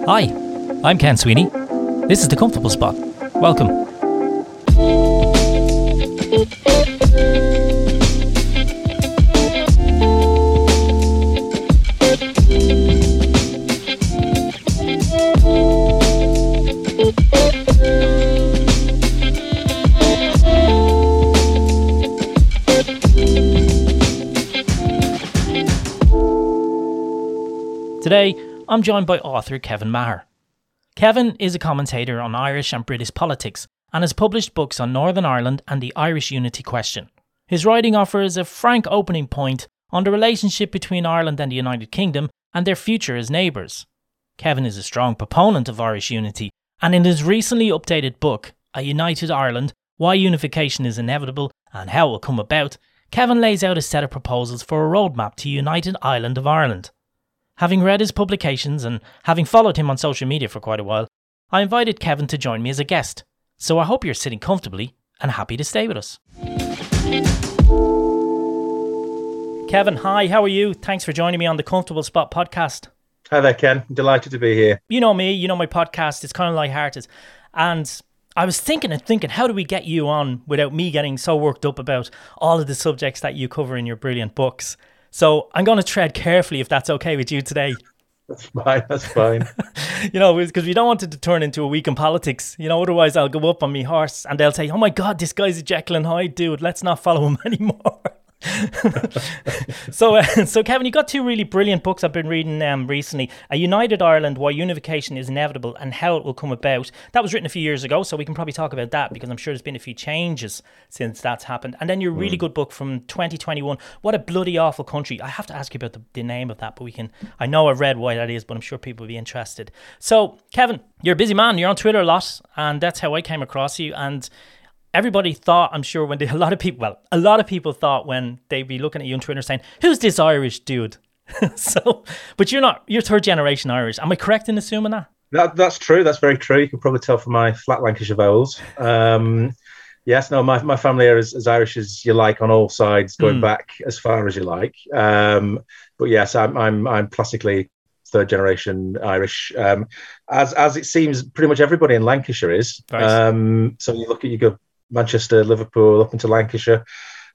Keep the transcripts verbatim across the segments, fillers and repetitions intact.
Hi, I'm Ken Sweeney. This is The Comfortable Spot. Welcome. Today, I'm joined by author Kevin Maher. Kevin is a commentator on Irish and British politics and has published books on Northern Ireland and the Irish unity question. His writing offers a frank opening point on the relationship between Ireland and the United Kingdom and their future as neighbours. Kevin is a strong proponent of Irish unity, and in his recently updated book, A United Ireland, Why Unification is Inevitable and How It Will Come About, Kevin lays out a set of proposals for a roadmap to a united island of Ireland. Having read his publications and having followed him on social media for quite a while, I invited Kevin to join me as a guest. So I hope you're sitting comfortably and happy to stay with us. Kevin, hi, how are you? Thanks for joining me on the Comfortable Spot podcast. Hi there, Ken. Delighted to be here. You know me, you know my podcast, it's kind of lighthearted. And I was thinking and thinking, how do we get you on without me getting so worked up about all of the subjects that you cover in your brilliant books? So I'm going to tread carefully if that's okay with you today. That's fine, that's fine. You know, because we don't want it to turn into a week in politics. You know, otherwise I'll go up on me horse and they'll say, oh my God, this guy's a Jekyll and Hyde dude. Let's not follow him anymore. so, uh, so Kevin, you got two really brilliant books I've been reading um, recently. A United Ireland, Why Unification is Inevitable and How It Will Come About. That was written a few years ago, so we can probably talk about that because I'm sure there's been a few changes since that's happened. And then your really mm. good book from twenty twenty-one, What a Bloody Awful Country. I have to ask you about the, the name of that, but we can, I know I've read why that is, but I'm sure people will be interested. So, Kevin, you're a busy man. You're on Twitter a lot, and that's how I came across you. And everybody thought, I'm sure, when they, a lot of people, well, a lot of people thought when they'd be looking at you on Twitter saying, who's this Irish dude? So, but you're not, you're third generation Irish. Am I correct in assuming that? that? That's true. That's very true. You can probably tell from my flat Lancashire vowels. Um, yes, no, my, my family are as, as Irish as you like on all sides, going mm. back as far as you like. Um, but yes, I'm, I'm, I'm classically third generation Irish, um, as, as it seems pretty much everybody in Lancashire is. Right. Um, so you look at, you go Manchester, Liverpool, up into Lancashire.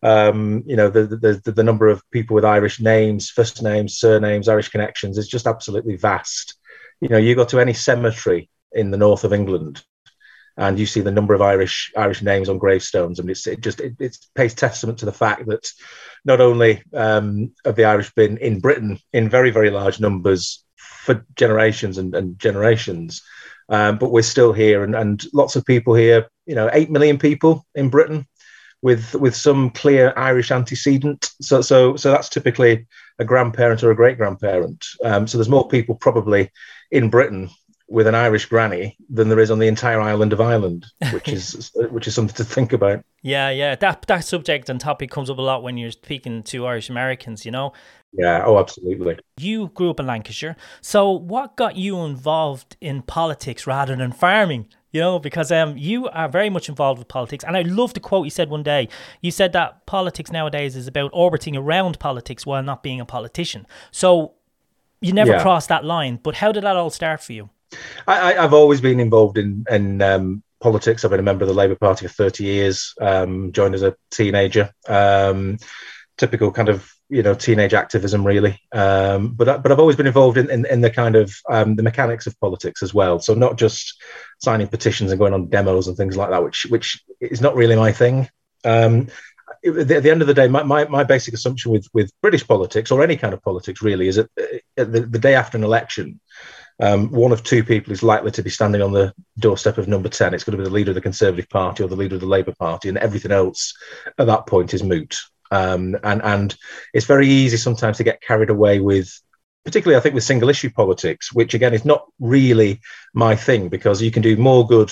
Um, you know, the, the the number of people with Irish names, first names, surnames, Irish connections is just absolutely vast. You know, you go to any cemetery in the north of England, and you see the number of Irish Irish names on gravestones, and it's it just it, it pays testament to the fact that not only um, have the Irish been in Britain in very very large numbers for generations and, and generations. Um, but we're still here, and, and lots of people here. You know, eight million people in Britain, with with some clear Irish antecedent. So, so, so that's typically a grandparent or a great grandparent. Um, so there's more people probably in Britain with an Irish granny than there is on the entire island of Ireland, which is which is something to think about. Yeah, yeah, that that subject and topic comes up a lot when you're speaking to Irish Americans. You know. Yeah, oh, absolutely. You grew up in Lancashire. So what got you involved in politics rather than farming? You know, because um, you are very much involved with politics. And I love the quote you said one day. You said that politics nowadays is about orbiting around politics while not being a politician. So you never yeah. crossed that line. But how did that all start for you? I, I, I've always been involved in, in um, politics. I've been a member of the Labour Party for thirty years, um, joined as a teenager. Um, typical kind of, you know, teenage activism, really. Um, but but I've always been involved in, in, in the kind of um, the mechanics of politics as well. So not just signing petitions and going on demos and things like that, which which is not really my thing. Um, at the end of the day, my, my, my basic assumption with, with British politics, or any kind of politics really, is that the, the day after an election, um, one of two people is likely to be standing on the doorstep of number ten. It's going to be the leader of the Conservative Party or the leader of the Labour Party, and everything else at that point is moot. Um, and, and it's very easy sometimes to get carried away with, particularly I think with single issue politics, which again is not really my thing, because you can do more good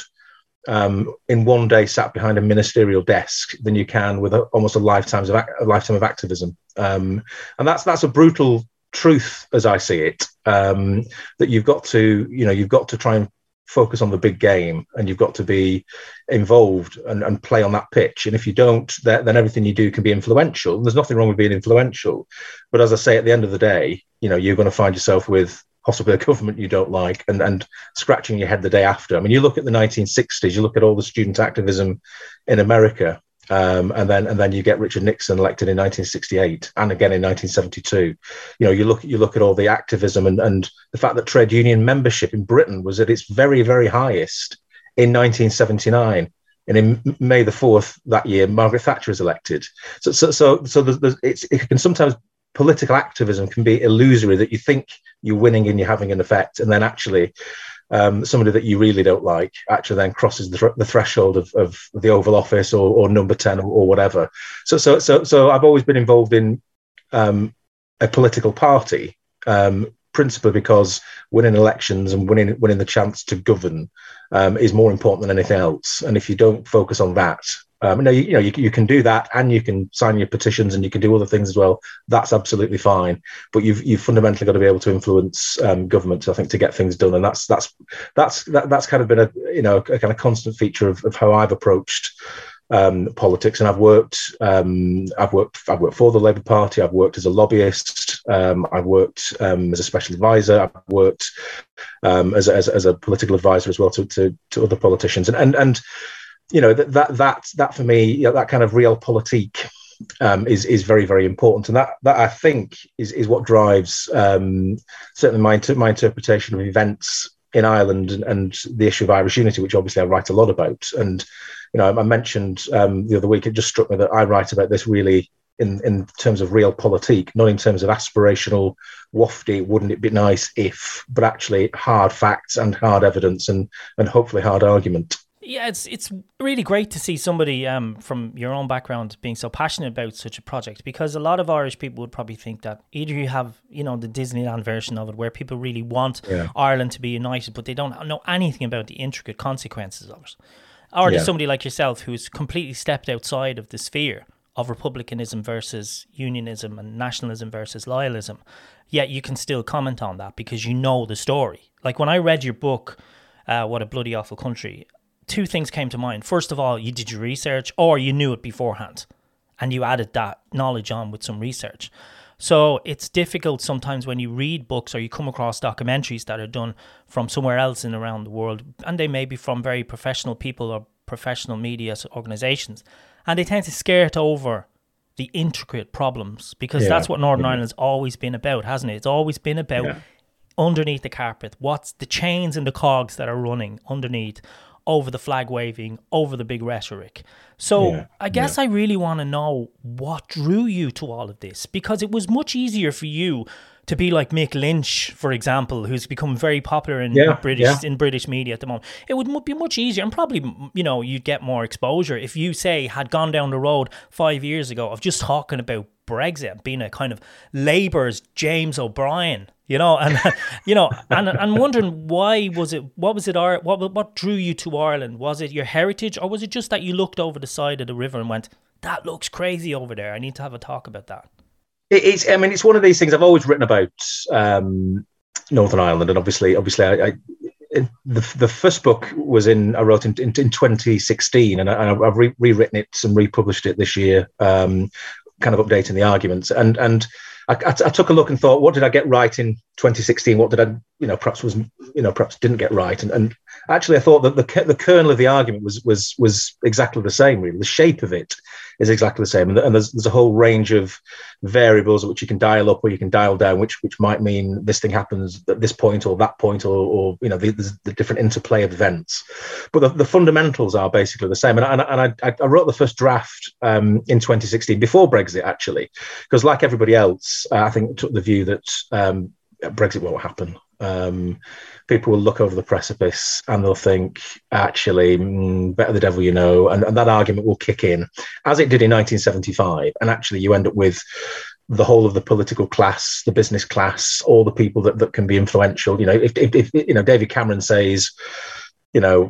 um, in one day sat behind a ministerial desk than you can with a, almost a lifetime of a lifetime of activism. Um, and that's that's a brutal truth as I see it. Um, that you've got to, you know, you've got to try and focus on the big game, and you've got to be involved and, and play on that pitch. And if you don't, then everything you do can be influential. And there's nothing wrong with being influential. But as I say, at the end of the day, you know, you're going to find yourself with possibly a government you don't like, and, and scratching your head the day after. I mean, you look at the nineteen sixties, you look at all the student activism in America, um, and then and then you get Richard Nixon elected in nineteen sixty-eight, and again in nineteen seventy-two. You know, you look you look at all the activism and, and the fact that trade union membership in Britain was at its very, very highest in nineteen seventy-nine. And in May the fourth that year, Margaret Thatcher is elected. So, so, so, so there's, there's, it's, it can sometimes, political activism can be illusory, that you think you're winning and you're having an effect, and then actually um, somebody that you really don't like actually then crosses the, the threshold of, of the Oval Office or, or number ten or, or whatever. So, so, so, so I've always been involved in um, a political party, um, principally because winning elections and winning winning the chance to govern um, is more important than anything else. And if you don't focus on that, um, no, you, you know, you, you can do that, and you can sign your petitions, and you can do other things as well. That's absolutely fine. But you've you've fundamentally got to be able to influence um, government, I think, to get things done. And that's that's that's that, that's kind of been a you know a kind of constant feature of, of how I've approached um, politics. And I've worked um, I've worked I've worked for the Labour Party. I've worked as a lobbyist. Um, I've worked um, as a special advisor. I've worked um, as, as as a political advisor as well to to, to other politicians. And and and you know that that that that for me, you know, that kind of realpolitik um, is is very, very important. And that that I think is is what drives um, certainly my my interpretation of events in Ireland and, and the issue of Irish unity, which obviously I write a lot about. And you know, I mentioned um, the other week, it just struck me that I write about this really in, in terms of realpolitik, not in terms of aspirational, wafty, wouldn't it be nice if, but actually hard facts and hard evidence and and hopefully hard argument. Yeah, it's it's really great to see somebody um, from your own background being so passionate about such a project, because a lot of Irish people would probably think that either you have, you know, the Disneyland version of it where people really want yeah. Ireland to be united, but they don't know anything about the intricate consequences of it. Or there's yeah. somebody like yourself who's completely stepped outside of the sphere of republicanism versus unionism and nationalism versus loyalism, yet you can still comment on that because you know the story. Like when I read your book, uh, What a Bloody Awful Country, two things came to mind. First of all, you did your research, or you knew it beforehand and you added that knowledge on with some research. So it's difficult sometimes when you read books or you come across documentaries that are done from somewhere else in around the world, and they may be from very professional people or professional media organizations, and they tend to skirt over the intricate problems, because yeah, that's what Northern yeah. Ireland's always been about, hasn't it? It's always been about yeah. underneath the carpet, what's the chains and the cogs that are running underneath, over the flag waving, over the big rhetoric. So yeah, I guess yeah. I really want to know what drew you to all of this, because it was much easier for you to be like Mick Lynch, for example, who's become very popular in yeah, British yeah. in British media at the moment. It would be much easier, and probably, you know, you'd get more exposure if you, say, had gone down the road five years ago of just talking about Brexit, being a kind of Labour's James O'Brien, you know, and you know, and I'm wondering why was it? What was it? What what drew you to Ireland? Was it your heritage, or was it just that you looked over the side of the river and went, "That looks crazy over there. I need to have a talk about that"? It's, I mean, it's one of these things. I've always written about um, Northern Ireland, and obviously, obviously, I, I the the first book was in I wrote in in, in twenty sixteen, and I, I've re- rewritten it and republished it this year, um, kind of updating the arguments, and and. I, I, I took a look and thought, what did I get right in twenty sixteen? What did I, you know, perhaps was, you know, perhaps didn't get right? And, and actually, I thought that the the kernel of the argument was was was exactly the same. Really, the shape of it is exactly the same, and, and there's there's a whole range of variables which you can dial up or you can dial down, which which might mean this thing happens at this point or that point, or or you know, the, the different interplay of events. But the, the fundamentals are basically the same. And, and, and I, I wrote the first draft um, in twenty sixteen before Brexit, actually, because like everybody else, uh, I think took the view that um, Brexit won't happen. Um, people will look over the precipice and they'll think, actually, mm, better the devil you know, and, and that argument will kick in, as it did in nineteen seventy-five. And actually, you end up with the whole of the political class, the business class, all the people that, that can be influential. You know, if, if, if you know, David Cameron says, you know,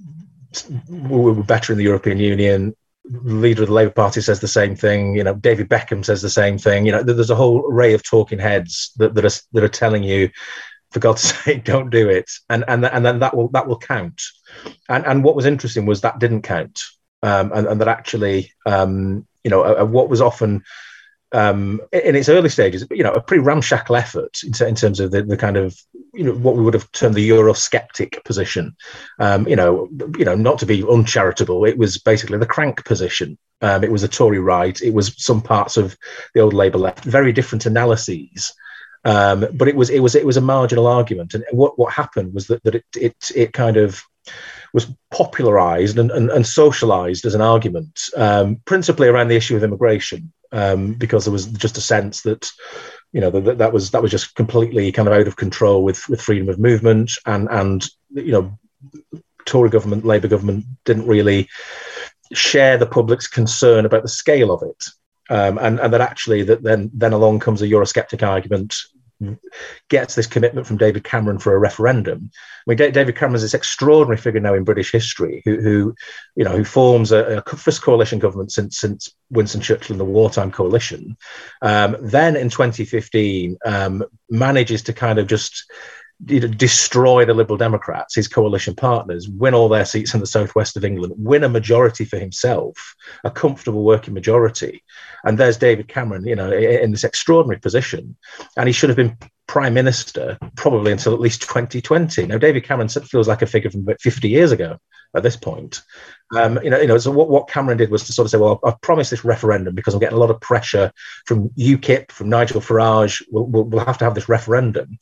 we're better in the European Union. Leader of the Labour Party says the same thing. You know, David Beckham says the same thing. You know, there's a whole array of talking heads that, that are that are telling you, for God's sake, don't do it. And and and then that will that will count. And and what was interesting was that didn't count. Um, and, and that actually, um, you know, uh, what was often um, in its early stages, you know, a pretty ramshackle effort in, in terms of the, the kind of, you know, what we would have termed the Eurosceptic position. Um, you know, you know, not to be uncharitable, it was basically the crank position. Um, it was the Tory right. It was some parts of the old Labour left. Very different analyses. Um, but it was it was it was a marginal argument. And what, what happened was that, that it it it kind of was popularised and, and, and socialised as an argument, um, principally around the issue of immigration, um, because there was just a sense that, you know, that, that was that was just completely kind of out of control with, with freedom of movement, and and you know, Tory government, Labour government didn't really share the public's concern about the scale of it, um, and and that actually that then then along comes a Eurosceptic argument, gets this commitment from David Cameron for a referendum. I mean, D- David Cameron is this extraordinary figure now in British history, who, who you know, who forms a, a first coalition government since since Winston Churchill and the wartime coalition. Um, then in twenty fifteen, um, manages to kind of just, you know, destroy the Liberal Democrats, his coalition partners, win all their seats in the southwest of England, win a majority for himself, a comfortable working majority. And there's David Cameron, you know, in this extraordinary position. And he should have been Prime Minister probably until at least twenty twenty. Now, David Cameron feels like a figure from about fifty years ago at this point. Um, you know, you know. So what, what Cameron did was to sort of say, well, I've promised this referendum because I'm getting a lot of pressure from UKIP, from Nigel Farage. We'll, we'll, we'll have to have this referendum.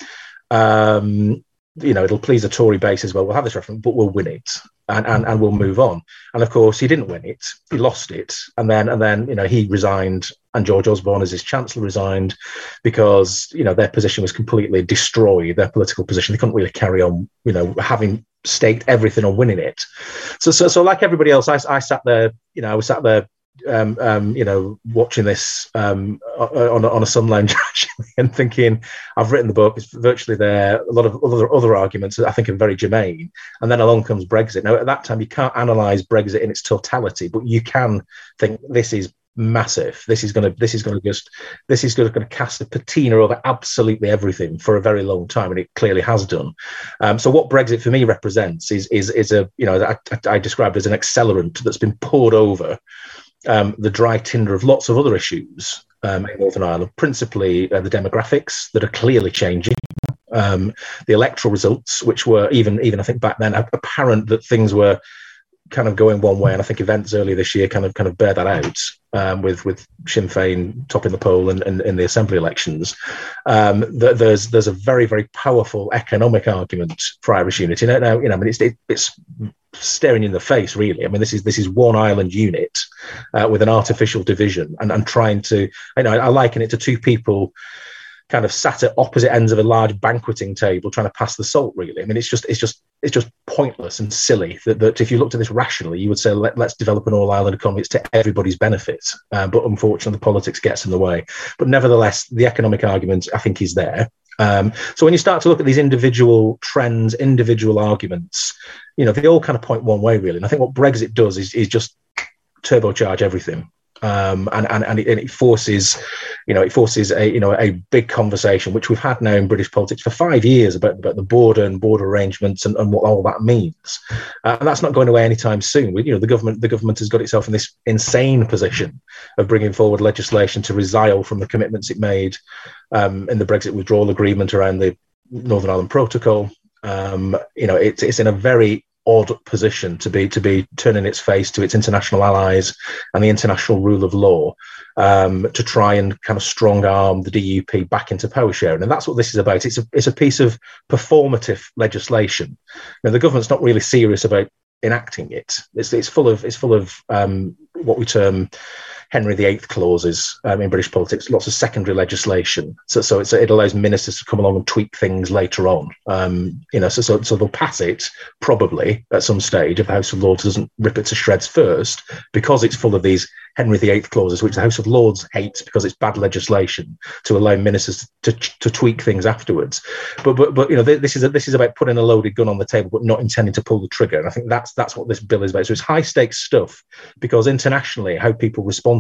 Um, you know, it'll please the Tory base as well. We'll have this referendum, but we'll win it, and, and and we'll move on. And of course, he didn't win it. He lost it, and then and then you know he resigned, and George Osborne, as his chancellor, resigned because you know their position was completely destroyed. Their political position, they couldn't really carry on. You know, having staked everything on winning it. So so so like everybody else, I, I sat there. You know, I was sat there. Um, um, you know, watching this um, on, on a sun lounge actually, and thinking, I've written the book. It's virtually there. A lot of other other arguments that I think are very germane. And then along comes Brexit. Now, at that time, you can't analyse Brexit in its totality, but you can think this is massive. This is going to. This is going to just. This is going to cast a patina over absolutely everything for a very long time, and it clearly has done. Um, so, what Brexit for me represents is is is a you know I, I described as an accelerant that's been poured over Um, the dry tinder of lots of other issues um, in Northern Ireland, principally uh, the demographics that are clearly changing, um, the electoral results, which were even, even I think back then, apparent that things were kind of going one way, and I think events earlier this year kind of kind of bear that out, um, with with Sinn Féin topping the poll and in, in, in the Assembly elections. Um, th- there's there's a very very powerful economic argument for Irish unity. Now, now you know, I mean, it's it, it's staring you in the face, really. I mean, this is this is one island unit uh, with an artificial division, and and trying to, you know, I, I liken it to two people kind of sat at opposite ends of a large banqueting table trying to pass the salt, really. I mean, it's just it's just it's just pointless and silly that, that if you looked at this rationally, you would say, Let, let's develop an all-Ireland economy. It's to everybody's benefit, uh, but unfortunately the politics gets in the way. But nevertheless, the economic argument, I think, is there. Um, so when you start to look at these individual trends, individual arguments, you know, they all kind of point one way, really. And I think what Brexit does is, is just turbocharge everything. Um, and and and it, and it forces, you know, it forces a you know a big conversation, which we've had now in British politics for five years about, about the border and border arrangements and, and what all that means, uh, and that's not going away anytime soon. We, you know, the government the government has got itself in this insane position of bringing forward legislation to resile from the commitments it made um, in the Brexit withdrawal agreement around the Northern Ireland Protocol. Um, you know, it's it's in a very odd position to be to be turning its face to its international allies and the international rule of law, um, to try and kind of strong arm the D U P back into power sharing. And that's what this is about. It's a it's a piece of performative legislation. Now, the government's not really serious about enacting it. It's it's full of it's full of um, what we term Henry the Eighth clauses um, in British politics, lots of secondary legislation. So, so it's, it allows ministers to come along and tweak things later on. Um, you know, so, so so they'll pass it probably at some stage if the House of Lords doesn't rip it to shreds first, because it's full of these Henry the Eighth clauses, which the House of Lords hates because it's bad legislation to allow ministers to, to tweak things afterwards. But but but you know, this is a, this is about putting a loaded gun on the table, but not intending to pull the trigger. And I think that's that's what this bill is about. So it's high stakes stuff, because internationally, how people respond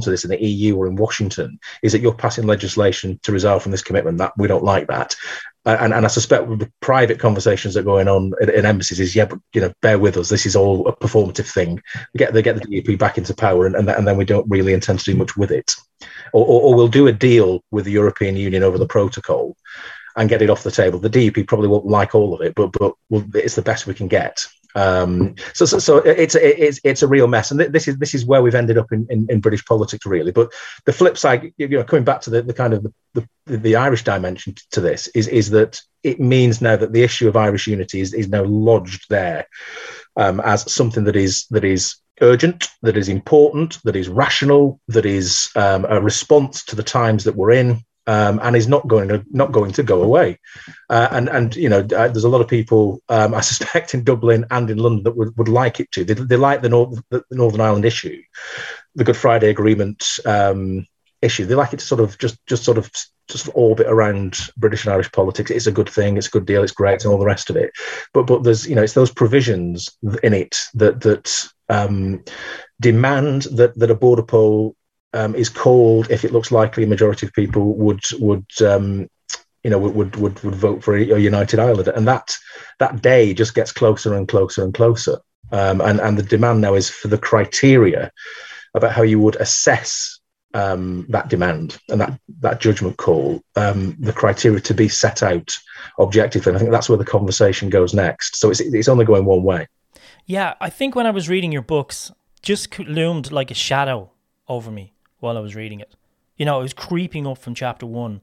to this in the E U or in Washington is that you're passing legislation to resolve from this commitment. That we don't like that. Uh, and, and I suspect with the private conversations that are going on in, in embassies is, yeah, but, you know, bear with us. This is all a performative thing. We get, they get the D U P back into power and, and, and then we don't really intend to do much with it. Or, or, or we'll do a deal with the European Union over the protocol and get it off the table. The D U P probably won't like all of it, but but we'll, it's the best we can get. Um, so, so, so it's it's it's a real mess, and this is this is where we've ended up in, in, in British politics, really. But the flip side, you know, coming back to the, the kind of the, the, the Irish dimension to this is is that it means now that the issue of Irish unity is, is now lodged there um, as something that is that is urgent, that is important, that is rational, that is um, a response to the times that we're in. Um, and is not going to not going to go away, uh, and and you know uh, there's a lot of people um, I suspect in Dublin and in London that would, would like it to. They, they like the, North, the Northern Ireland issue, the Good Friday Agreement um, issue. They like it to sort of just just sort of just orbit around British and Irish politics. It's a good thing. It's a good deal. It's great, and all the rest of it. But but there's you know it's those provisions in it that that um, demand that that a border poll Um, is called if it looks likely a majority of people would would um, you know would would would vote for a united Ireland, and that that day just gets closer and closer and closer. Um, and and the demand now is for the criteria about how you would assess um, that demand and that that judgment call, um, the criteria to be set out objectively. And I think that's where the conversation goes next. So it's it's only going one way. Yeah, I think when I was reading your books, just loomed like a shadow over me while I was reading it. You know, it was creeping up from chapter one.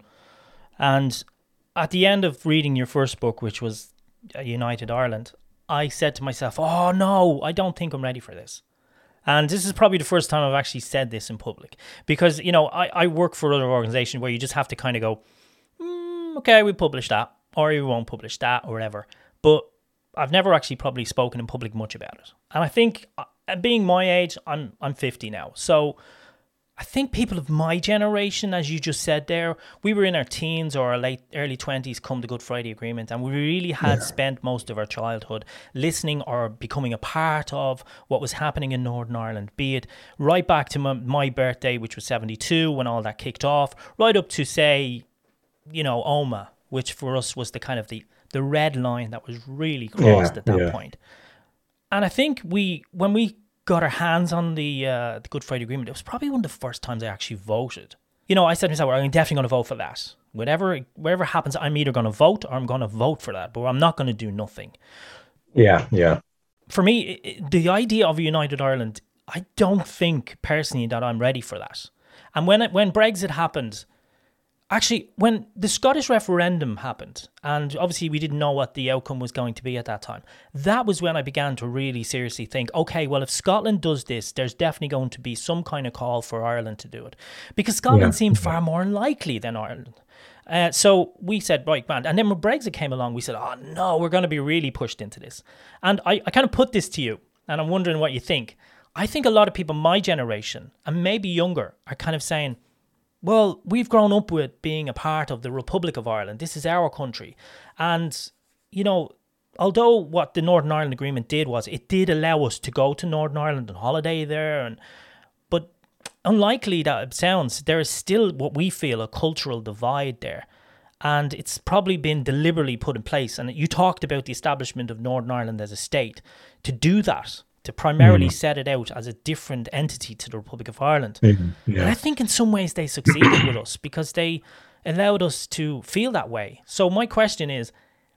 And at the end of reading your first book, which was United Ireland, I said to myself, oh no, I don't think I'm ready for this. And this is probably the first time I've actually said this in public. Because, you know, I, I work for other organizations where you just have to kind of go, mm, okay, we publish that, or we won't publish that, or whatever. But I've never actually probably spoken in public much about it. And I think, uh, being my age, I'm I'm fifty now. So I think people of my generation, as you just said there, we were in our teens or our late early twenties come the Good Friday Agreement, and we really had yeah. spent most of our childhood listening or becoming a part of what was happening in Northern Ireland, be it right back to my, my birthday, which was seventy-two, when all that kicked off, right up to, say, you know, Omagh, which for us was the kind of the, the red line that was really crossed yeah, at that yeah. point. And I think we, when we got our hands on the uh, the Good Friday Agreement, it was probably one of the first times I actually voted. You know, I said to myself, well, I'm definitely going to vote for that. Whatever, whatever happens, I'm either going to vote or I'm going to vote for that, but I'm not going to do nothing. Yeah, yeah. For me, it, the idea of a united Ireland, I don't think personally that I'm ready for that. And when it, when Brexit happened, actually, when the Scottish referendum happened, and obviously we didn't know what the outcome was going to be at that time, that was when I began to really seriously think, okay, well, if Scotland does this, there's definitely going to be some kind of call for Ireland to do it. Because Scotland yeah. seemed far more likely than Ireland. Uh, so we said, right, man. And then when Brexit came along, we said, oh, no, we're going to be really pushed into this. And I, I kind of put this to you, and I'm wondering what you think. I think a lot of people my generation, and maybe younger, are kind of saying, well, we've grown up with being a part of the Republic of Ireland. This is our country. And, you know, although what the Northern Ireland Agreement did was it did allow us to go to Northern Ireland and holiday there. And but unlikely that it sounds, there is still what we feel a cultural divide there. And it's probably been deliberately put in place. And you talked about the establishment of Northern Ireland as a state to do that, to primarily mm. set it out as a different entity to the Republic of Ireland. Mm, yeah. And I think in some ways they succeeded with us because they allowed us to feel that way. So my question is,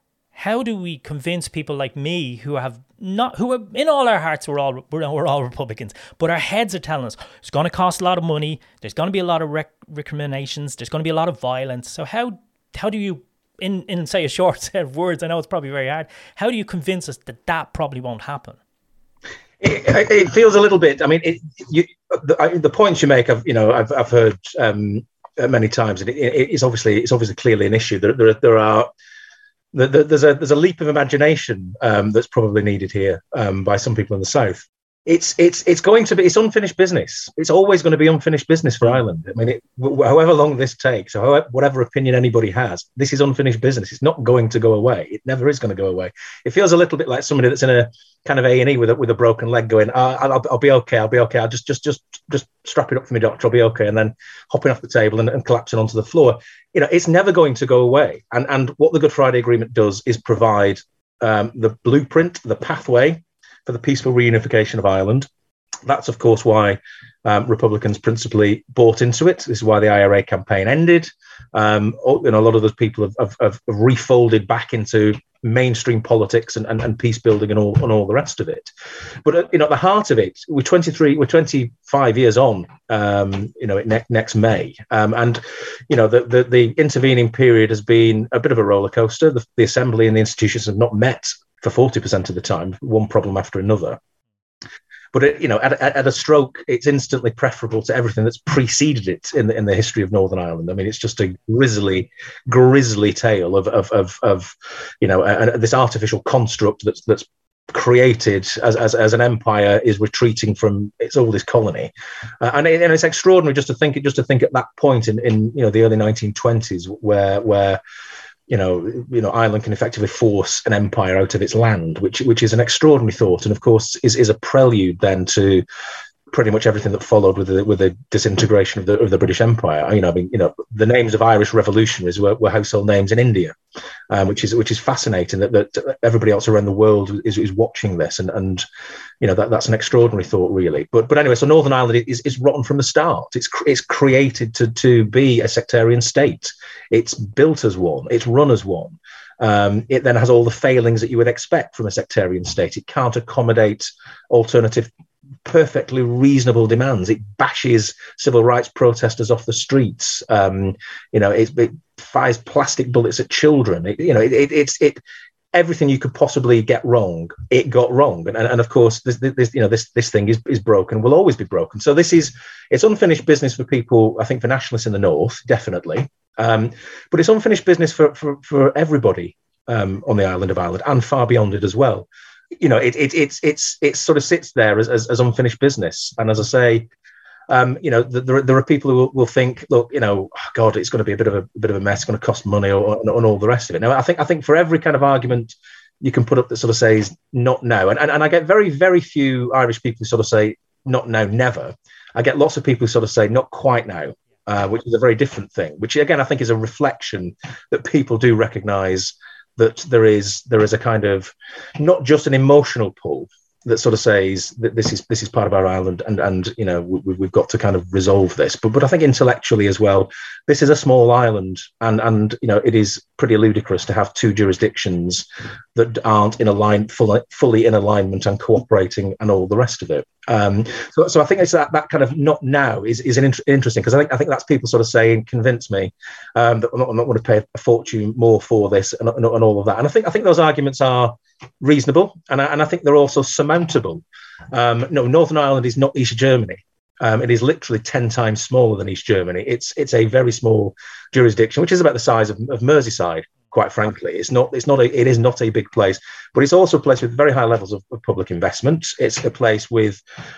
how do we convince people like me who have not, who are, in all our hearts, we're all, we're, we're all Republicans, but our heads are telling us it's going to cost a lot of money, there's going to be a lot of rec- recriminations, there's going to be a lot of violence. So how how do you, in, in say a short set of words, I know it's probably very hard, how do you convince us that that probably won't happen? It, it feels a little bit. I mean, it, you, the, the points you make, I've you know, I've I've heard um, many times, and it, it, it's obviously it's obviously clearly an issue. There there, there are there, there's a there's a leap of imagination um, that's probably needed here um, by some people in the South. It's it's it's going to be it's unfinished business. It's always going to be unfinished business for Ireland. I mean, it, however long this takes, or however, whatever opinion anybody has, this is unfinished business. It's not going to go away. It never is going to go away. It feels a little bit like somebody that's in a kind of A and E with a, with a broken leg, going, oh, I'll, I'll be okay. I'll be okay. I'll just just just just strap it up for me, doctor. I'll be okay. And then hopping off the table and, and collapsing onto the floor. You know, it's never going to go away. And and what the Good Friday Agreement does is provide um, the blueprint, the pathway for the peaceful reunification of Ireland. That's, of course, why um, Republicans principally bought into it. This is why the I R A campaign ended. Um, you know, a lot of those people have, have, have refolded back into mainstream politics and, and, and peace building and all and all the rest of it. But uh, you know, at the heart of it, we're twenty-three, we're twenty-five years on. Um, you know, ne- next May, um, and you know, the, the the intervening period has been a bit of a roller coaster. The, the Assembly and the institutions have not met for forty percent of the time, one problem after another. But, it, you know, at, at, at a stroke, it's instantly preferable to everything that's preceded it in the, in the history of Northern Ireland. I mean, it's just a grisly, grisly tale of, of, of, of you know, a, a, this artificial construct that's that's created as, as, as an empire is retreating from its oldest colony. Uh, and, it, and it's extraordinary just to think, just to think at that point in, in you know, the early nineteen twenties where, where, you know, you know, Ireland can effectively force an empire out of its land, which which is an extraordinary thought, and of course is, is a prelude then to pretty much everything that followed with the with the disintegration of the of the British Empire. You know, I mean, you know, the names of Irish revolutionaries were, were household names in India, um, which is which is fascinating that, that everybody else around the world is, is watching this, and and you know that that's an extraordinary thought, really. But but anyway, so Northern Ireland is is rotten from the start. It's it's created to to be a sectarian state. It's built as one. It's run as one. Um, it then has all the failings that you would expect from a sectarian state. It can't accommodate alternative, perfectly reasonable demands. It bashes civil rights protesters off the streets. Um, you know, it, it fires plastic bullets at children. It, you know, it, it, it's it. Everything you could possibly get wrong, it got wrong, and and, and of course, this, this you know this this thing is is broken, will always be broken. So this is it's unfinished business for people. I think for nationalists in the north, definitely, um, but it's unfinished business for for, for everybody um, on the island of Ireland and far beyond it as well. You know, it it it's it's it sort of sits there as as, as unfinished business, and as I say. Um, you know, there, there are people who will, will think, look, you know, oh God, it's going to be a bit of a, a bit of a mess, it's going to cost money, or, or, and all the rest of it. Now, I think I think for every kind of argument you can put up that sort of says not now, and and, and I get very very few Irish people who sort of say not now, never. I get lots of people who sort of say not quite now, uh, which is a very different thing. Which again, I think is a reflection that people do recognise that there is there is a kind of not just an emotional pull that sort of says that this is this is part of our island, and and you know we, we've got to kind of resolve this. But but I think intellectually as well, this is a small island, and and you know it is pretty ludicrous to have two jurisdictions that aren't in align fully fully in alignment and cooperating and all the rest of it. Um, so so I think it's that that kind of not now is is an int- interesting because I think I think that's people sort of saying convince me um, that I'm not, I'm not going to pay a fortune more for this and, and, and all of that. And I think I think those arguments are reasonable, and I, and I think they're also surmountable. Um, no, Northern Ireland is not East Germany. Um, it is literally ten times smaller than East Germany. It's it's a very small jurisdiction, which is about the size of, of Merseyside. Quite frankly, it's not. It's not. A, it is not a big place, but it's also a place with very high levels of, of public investment. It's a place with,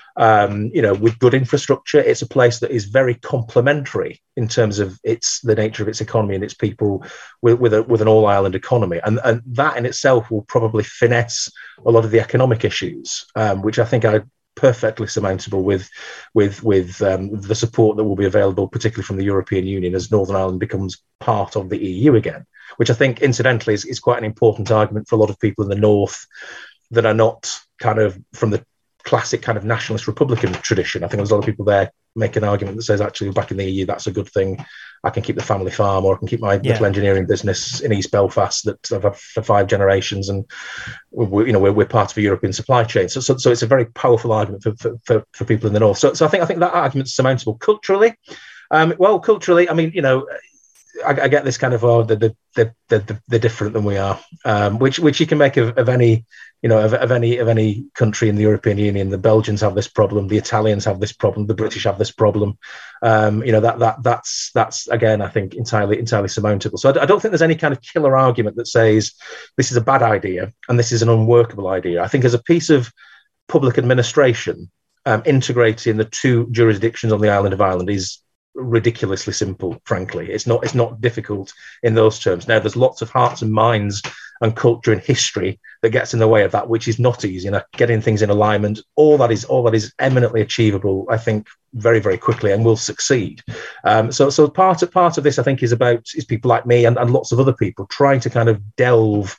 um, you know, with good infrastructure. It's a place that is very complementary in terms of its the nature of its economy and its people, with with, a, with an all Ireland economy, and and that in itself will probably finesse a lot of the economic issues, um, which I think are perfectly surmountable with with with um, the support that will be available, particularly from the European Union, as Northern Ireland becomes part of the E U again. Which I think, incidentally, is, is quite an important argument for a lot of people in the north that are not kind of from the classic kind of nationalist Republican tradition. I think there's a lot of people there make an argument that says, actually, back in the E U, that's a good thing. I can keep the family farm, or I can keep my yeah. little engineering business in East Belfast that I've had for five generations, and we're, you know we're, we're part of a European supply chain. So, so, so it's a very powerful argument for, for, for, for people in the north. So, so I think I think that argument's surmountable culturally. Um, well, culturally, I mean, you know. I, I get this kind of oh they're, they're, they're, they're different than we are, um, which which you can make of, of any you know of, of any of any country in the European Union. The Belgians have this problem, the Italians have this problem, the British have this problem. Um, you know that that that's that's again I think entirely entirely surmountable. So I, I don't think there's any kind of killer argument that says this is a bad idea and this is an unworkable idea. I think as a piece of public administration, um, integrating the two jurisdictions on the island of Ireland is ridiculously simple. Frankly, it's not. It's not difficult in those terms. Now, there's lots of hearts and minds and culture and history that gets in the way of that, which is not easy. You know, getting things in alignment, all that is all that is eminently achievable, I think, very, very quickly, and will succeed. Um, so, so part of part of this, I think, is about is people like me and, and lots of other people trying to kind of delve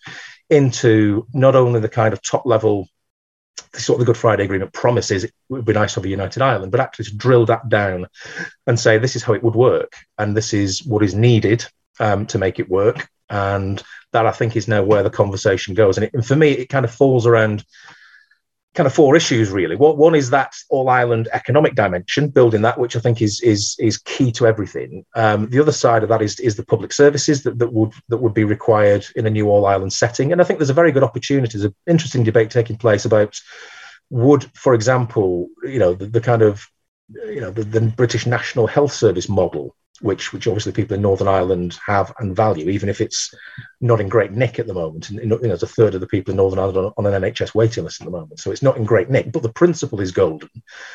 into not only the kind of top level, sort of the Good Friday Agreement promises it would be nice to have a united Ireland, but actually to drill that down and say this is how it would work, and this is what is needed um, to make it work. And that, I think, is now where the conversation goes. And, it, and for me, it kind of falls around kind of four issues, really. What one is that all-Ireland economic dimension, building that, which I think is is is key to everything. Um, the other side of that is is the public services that, that would that would be required in a new all-Ireland setting. And I think there's a very good opportunity. There's an interesting debate taking place about would, for example, you know, the, the kind of you know the, the British National Health Service model, which which obviously people in Northern Ireland have and value, even if it's not in great nick at the moment. And you know, there's a third of the people in Northern Ireland on, on an N H S waiting list at the moment, so it's not in great nick. But the principle is golden.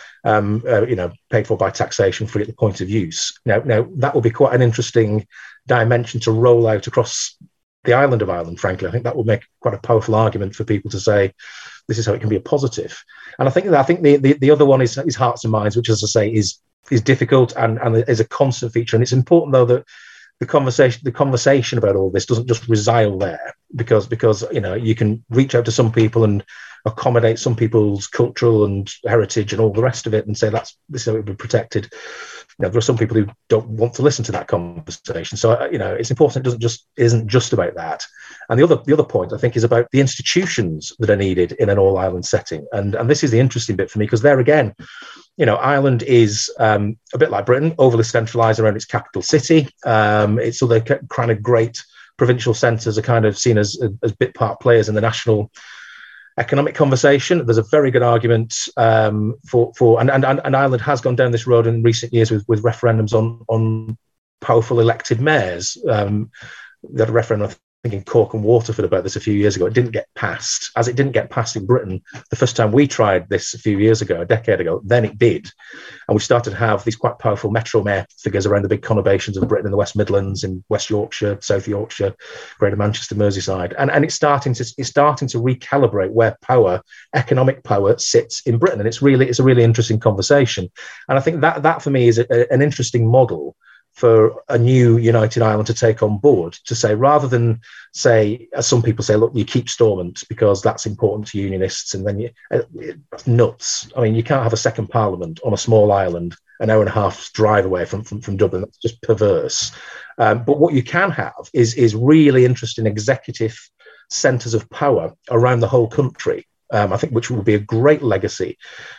Um, uh, you know, paid for by taxation, free at the point of use. Now, now that will be quite an interesting dimension to roll out across the island of Ireland. Frankly, I think that would make quite a powerful argument for people to say this is how it can be a positive. And I think that I think the the, the other one is is hearts and minds, which, as I say, is is difficult and, and is a constant feature. And it's important, though, that the conversation the conversation about all this doesn't just resile there, because because you know you can reach out to some people and accommodate some people's cultural and heritage and all the rest of it and say that's this is how it would be protected. You know, there are some people who don't want to listen to that conversation. So you know, it's important. It doesn't just isn't just about that. And the other the other point, I think, is about the institutions that are needed in an all-Ireland setting. And and this is the interesting bit for me, because there again, you know, Ireland is um, a bit like Britain, overly centralised around its capital city. Um, it's other kind of great provincial centres are kind of seen as as bit part players in the national economic conversation. There's a very good argument um, for for and, and and Ireland has gone down this road in recent years with, with referendums on on powerful elected mayors. Um, they had a referendum, I think, in Cork and Waterford about this a few years ago. It didn't get passed, as it didn't get passed in Britain the first time we tried this a few years ago, a decade ago. Then it did, and we started to have these quite powerful metro mayor figures around the big conurbations of Britain in the West Midlands, in West Yorkshire, South Yorkshire, Greater Manchester, Merseyside, and and it's starting to it's starting to recalibrate where power, economic power, sits in Britain, and it's really it's a really interesting conversation, and I think that that for me is a, an interesting model for a new united Ireland to take on board, to say, rather than say, as some people say, look, you keep Stormont because that's important to unionists, and then you, it's nuts. I mean, you can't have a second parliament on a small island an hour and a half drive away from, from, from Dublin. That's just perverse. Um, but what you can have is, is really interesting executive centres of power around the whole country, um, I think, which will be a great legacy,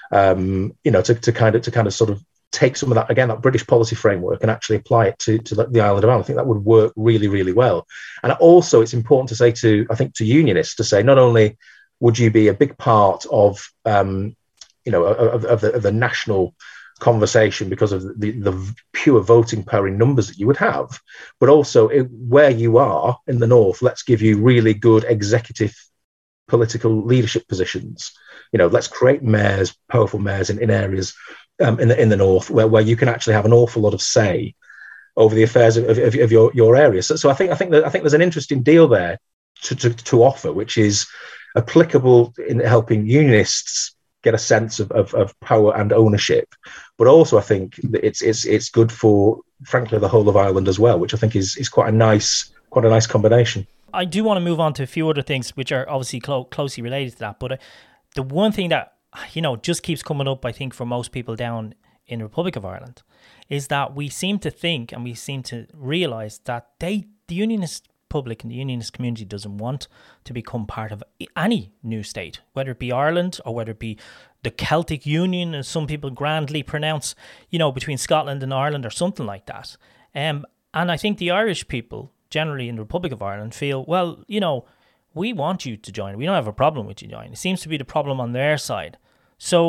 um, you know, to, to kind of to kind of sort of take some of that, again, that British policy framework and actually apply it to, to the island of Ireland. I think that would work really, really well. And also, it's important to say to, I think, to unionists to say, not only would you be a big part of, um, you know, of, of, the, of the national conversation because of the, the pure voting power in numbers that you would have, but also it, where you are in the north, let's give you really good executive political leadership positions. You know, let's create mayors, powerful mayors in, in areas Um, in the in the north, where, where you can actually have an awful lot of say over the affairs of, of, of your, your area. So, so I think I think that I think there's an interesting deal there to, to, to offer, which is applicable in helping unionists get a sense of, of, of power and ownership, but also I think that it's it's it's good for, frankly, the whole of Ireland as well, which I think is is quite a nice quite a nice combination. I do want to move on to a few other things which are obviously clo- closely related to that, but uh, the one thing that, you know, just keeps coming up, I think, for most people down in the Republic of Ireland, is that we seem to think and we seem to realise that they, the unionist public and the unionist community, doesn't want to become part of any new state, whether it be Ireland or whether it be the Celtic Union, as some people grandly pronounce, you know, between Scotland and Ireland or something like that. Um, and I think the Irish people, generally in the Republic of Ireland, feel, well, you know, we want you to join. We don't have a problem with you joining. It seems to be the problem on their side. So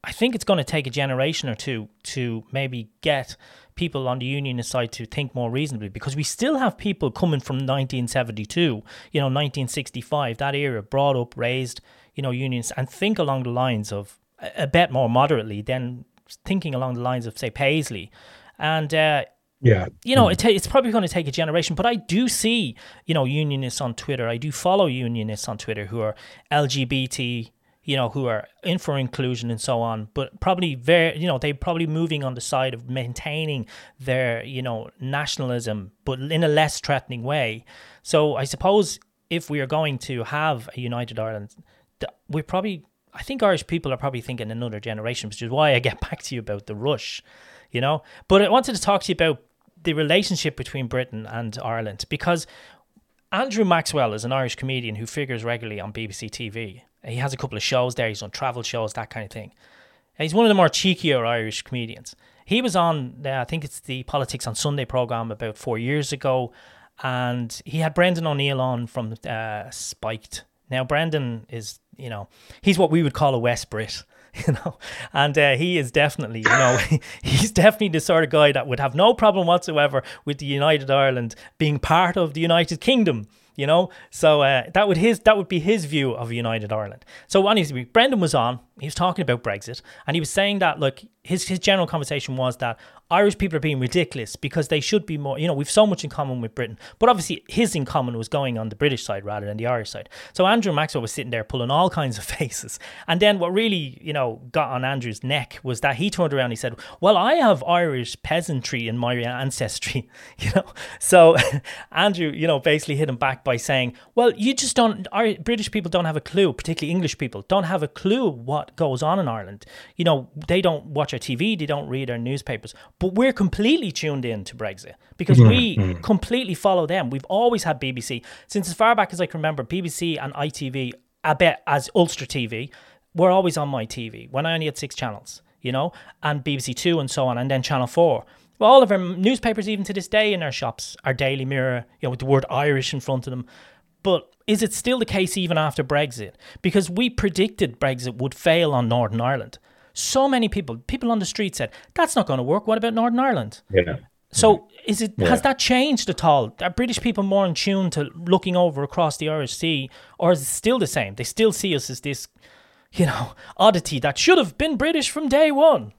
I think it's going to take a generation or two to maybe get people on the unionist side to think more reasonably, because we still have people coming from nineteen seventy-two, you know, nineteen sixty-five, that era, brought up, raised, you know, unions, and think along the lines of a, a bit more moderately than thinking along the lines of, say, Paisley. And, uh, yeah, you know, it ta- it's probably going to take a generation, but I do see, you know, unionists on Twitter. I do follow unionists on Twitter who are L G B T, you know, who are in for inclusion and so on, but probably very, you know, they're probably moving on the side of maintaining their, you know, nationalism, but in a less threatening way. So I suppose if we are going to have a united Ireland, we're probably, I think Irish people are probably thinking another generation, which is why I get back to you about the rush, you know. But I wanted to talk to you about the relationship between Britain and Ireland, because Andrew Maxwell is an Irish comedian who figures regularly on B B C T V. He has a couple of shows there. He's on travel shows, that kind of thing. He's one of the more cheekier Irish comedians. He was on, uh, I think it's the Politics on Sunday programme about four years ago, and he had Brendan O'Neill on from uh, Spiked. Now, Brendan is, you know, he's what we would call a West Brit, you know, and uh, he is definitely, you know, he's definitely the sort of guy that would have no problem whatsoever with the United Ireland being part of the United Kingdom. You know, so uh, that would his that would be his view of a united Ireland. So honestly, Brendan was on. He was talking about Brexit, and he was saying that, look, his his general conversation was that Irish people are being ridiculous because they should be more. You know, we've so much in common with Britain, but obviously his in common was going on the British side rather than the Irish side. So Andrew Maxwell was sitting there pulling all kinds of faces, and then what really, you know, got on Andrew's neck was that he turned around and he said, "Well, I have Irish peasantry in my ancestry," you know. So Andrew, you know, basically hit him back by saying, well, you just don't, our British people don't have a clue, particularly English people, don't have a clue what goes on in Ireland. You know, they don't watch our T V, they don't read our newspapers, but we're completely tuned in to Brexit because mm-hmm. we mm-hmm. completely follow them. We've always had B B C. Since as far back as I can remember, B B C and I T V, I bet as Ulster T V, were always on my T V when I only had six channels, you know, and B B C Two and so on, and then Channel four. Well, all of our newspapers, even to this day in our shops, are Daily Mirror, you know, with the word Irish in front of them. But is it still the case even after Brexit? Because we predicted Brexit would fail on Northern Ireland. So many people, people on the street said, that's not going to work. What about Northern Ireland? Yeah. So is it, yeah. has that changed at all? Are British people more in tune to looking over across the Irish Sea, or is it still the same? They still see us as this, you know, oddity that should have been British from day one.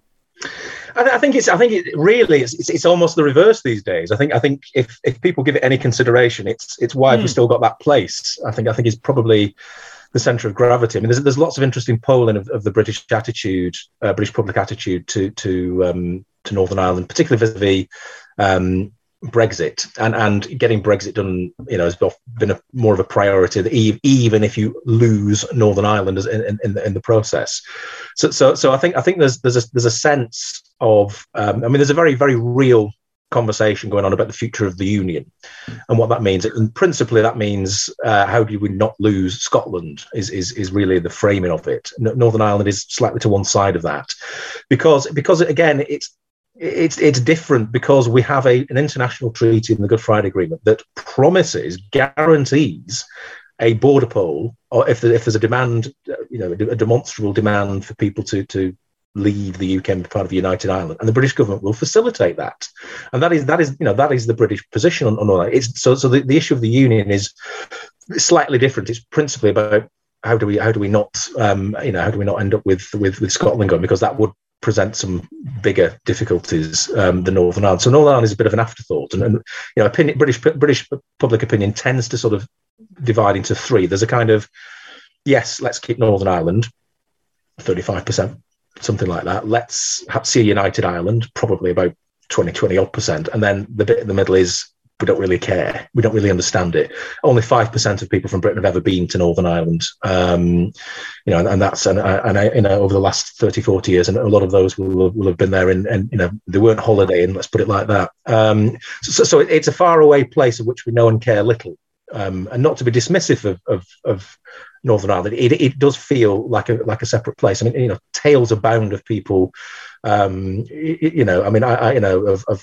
I think it's. I think it really. It's, it's. It's almost the reverse these days. I think. I think if, if people give it any consideration, it's. It's why mm. we still got that place. I think. I think it's probably the centre of gravity. I mean, there's there's lots of interesting polling of, of the British attitude, uh, British public attitude to to um, to Northern Ireland, particularly vis-a-vis um, Brexit, and and getting Brexit done. You know, has been a, more of a priority, even if you lose Northern Ireland in in, in the process. So, so, so I think I think there's there's a there's a sense of um, I mean there's a very very real conversation going on about the future of the Union and what that means. And principally, that means uh, how do we not lose Scotland is is is really the framing of it. Northern Ireland is slightly to one side of that because because again it's. It's it's different because we have a an international treaty in the Good Friday Agreement that promises, guarantees a border poll, or if, there, if there's a demand, you know, a demonstrable demand for people to to leave the U K and be part of the United Ireland, and the British government will facilitate that. And that is that is you know that is the British position on, on all that. It's so so the, the issue of the Union is slightly different. It's principally about how do we how do we not um, you know how do we not end up with with with Scotland going, because that would present some bigger difficulties um, than Northern Ireland. So Northern Ireland is a bit of an afterthought, and, and you know, opinion, British British public opinion tends to sort of divide into three. There's a kind of yes, let's keep Northern Ireland, thirty-five percent, something like that. Let's have, see a united Ireland, probably about twenty, twenty odd percent, and then the bit in the middle is we don't really care. We don't really understand it. Only five percent of people from Britain have ever been to Northern Ireland. Um, you know, and, and that's, and, and I, you know, over the last thirty, forty years, and a lot of those will, will have been there and, and, you know, they weren't holidaying, let's put it like that. Um, so, so it's a far away place of which we know and care little. Um, and not to be dismissive of, of, of Northern Ireland, it, it does feel like a, like a separate place. I mean, you know, tales abound of people, um, you, you know, I mean, I, I you know, of, of, of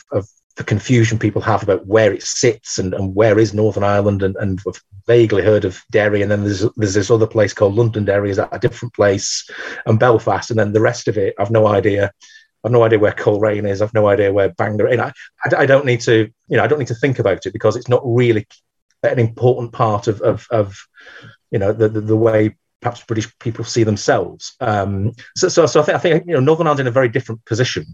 the confusion people have about where it sits and, and where is Northern Ireland, and, and we've vaguely heard of Derry, and then there's there's this other place called Londonderry, is at a different place, and Belfast, and then the rest of it, I've no idea. I've no idea where Coleraine is. I've no idea where Bangor is. I, I, I don't need to, you know, I don't need to think about it because it's not really an important part of, of, of you know, the, the, the way perhaps British people see themselves. Um, so, so, so I think, I think, you know, Northern Ireland's in a very different position.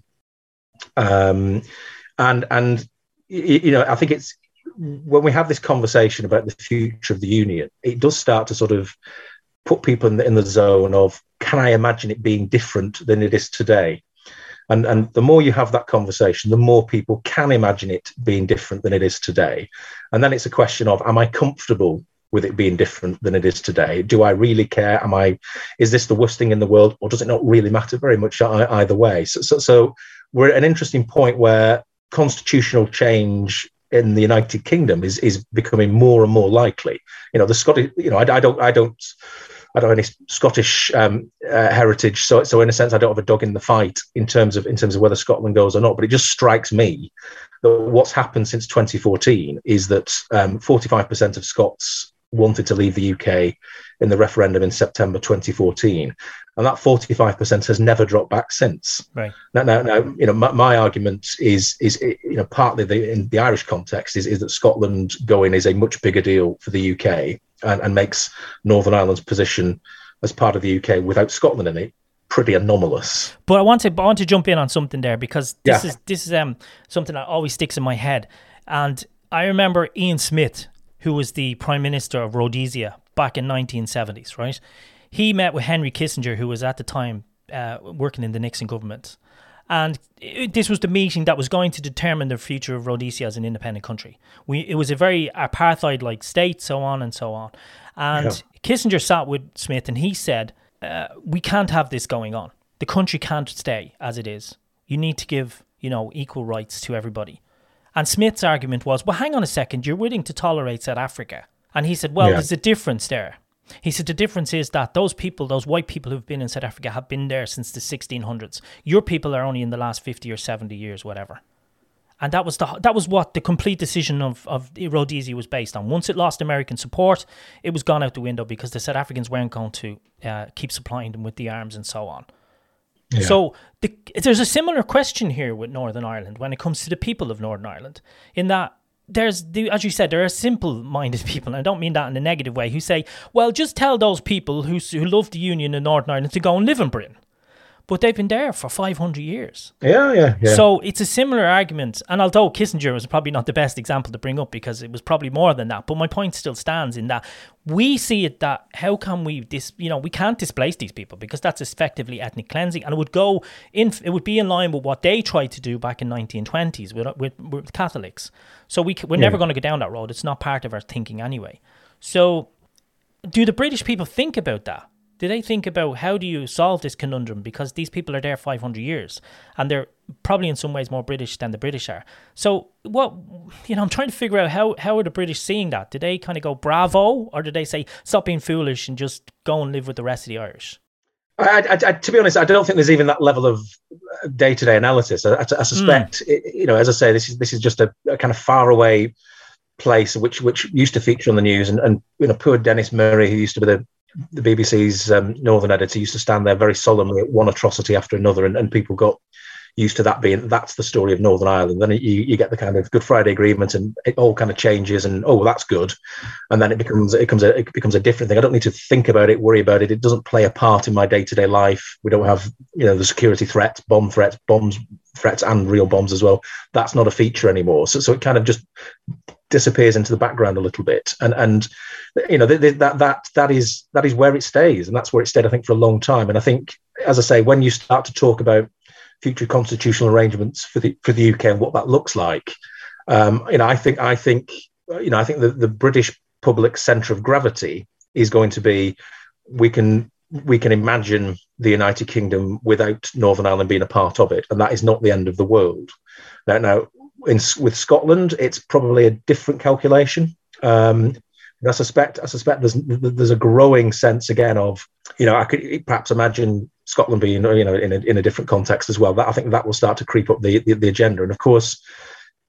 Um, and, and, you know, I think it's, when we have this conversation about the future of the Union, it does start to sort of put people in the, in the zone of, can I imagine it being different than it is today? And, and the more you have that conversation, the more people can imagine it being different than it is today. And then it's a question of, am I comfortable with it being different than it is today? Do I really care? Am I, is this the worst thing in the world, or does it not really matter very much either way? So, so, so we're at an interesting point where constitutional change in the United Kingdom is is becoming more and more likely. You know, the Scottish, you know, I, I don't, I don't, I don't have any Scottish um, uh, heritage, so so in a sense, I don't have a dog in the fight in terms of in terms of whether Scotland goes or not. But it just strikes me that what's happened since twenty fourteen is that um, forty-five percent of Scots wanted to leave the U K in the referendum in September twenty fourteen, and that forty-five percent has never dropped back since. Right now, now, now you know, my, my argument is is you know partly the in the Irish context is is that Scotland going is a much bigger deal for the U K. And, and makes Northern Ireland's position as part of the U K without Scotland in it pretty anomalous. But I want to I want to jump in on something there, because this yeah. is this is um something that always sticks in my head. And I remember Ian Smith, who was the Prime Minister of Rhodesia back in nineteen seventies, right? He met with Henry Kissinger, who was at the time uh, working in the Nixon government. And it, this was the meeting that was going to determine the future of Rhodesia as an independent country. We It was a very apartheid-like state, so on and so on. And yeah. Kissinger sat with Smith and he said, uh, we can't have this going on. The country can't stay as it is. You need to give, you know, equal rights to everybody. And Smith's argument was, well, hang on a second, you're willing to tolerate South Africa. And he said, well, yeah. there's a difference there. He said the difference is that those people, those white people who've been in South Africa have been there since the sixteen hundreds. Your people are only in the last fifty or seventy years, whatever. And that was the that was what the complete decision of, of Rhodesia was based on. Once it lost American support, it was gone out the window because the South Africans weren't going to uh, keep supplying them with the arms and so on. Yeah. So the, there's a similar question here with Northern Ireland when it comes to the people of Northern Ireland, in that there's, the, as you said, there are simple-minded people, and I don't mean that in a negative way, who say, well, just tell those people who who love the Union in Northern Ireland to go and live in Britain. But they've been there for five hundred years. Yeah, yeah, yeah. So it's a similar argument. And although Kissinger was probably not the best example to bring up because it was probably more than that, but my point still stands in that we see it that how can we, this, you know, we can't displace these people because that's effectively ethnic cleansing. And it would go in, it would be in line with what they tried to do back in nineteen twenties with, with, with Catholics. So we, we're never yeah. going to go down that road. It's not part of our thinking anyway. So do the British people think about that? Do they think about how do you solve this conundrum? Because these people are there five hundred years and they're probably in some ways more British than the British are. So what, you know, I'm trying to figure out how, how are the British seeing that? Do they kind of go bravo, or do they say stop being foolish and just go and live with the rest of the Irish? I, I, I, to be honest, I don't think there's even that level of day-to-day analysis. I, I, I suspect, mm. it, you know, as I say, this is this is just a, a kind of faraway place which which used to feature on the news, and, and you know, poor Dennis Murray, who used to be the the B B C's um, Northern editor, used to stand there very solemnly at one atrocity after another, and, and people got used to that being, that's the story of Northern Ireland. Then you, you get the kind of Good Friday Agreement and it all kind of changes and, oh, that's good. And then it becomes, it becomes a, it becomes a different thing. I don't need to think about it, worry about it. It doesn't play a part in my day-to-day life. We don't have, you know, the security threats, bomb threats, bombs threats and real bombs as well. That's not a feature anymore. So, so it kind of just disappears into the background a little bit. And, and you know, th- that, that, that is, that is where it stays. And that's where it stayed, I think, for a long time. And I think, as I say, when you start to talk about future constitutional arrangements for the for the U K and what that looks like, um, you know, I think I think you know I think that the British public centre of gravity is going to be we can we can imagine the United Kingdom without Northern Ireland being a part of it, and that is not the end of the world. Now, now in, with Scotland, it's probably a different calculation. Um, I suspect I suspect there's there's a growing sense again of, you know, I could perhaps imagine Scotland being, you know, in a, in a different context as well. That I think that will start to creep up the, the, the agenda. And of course,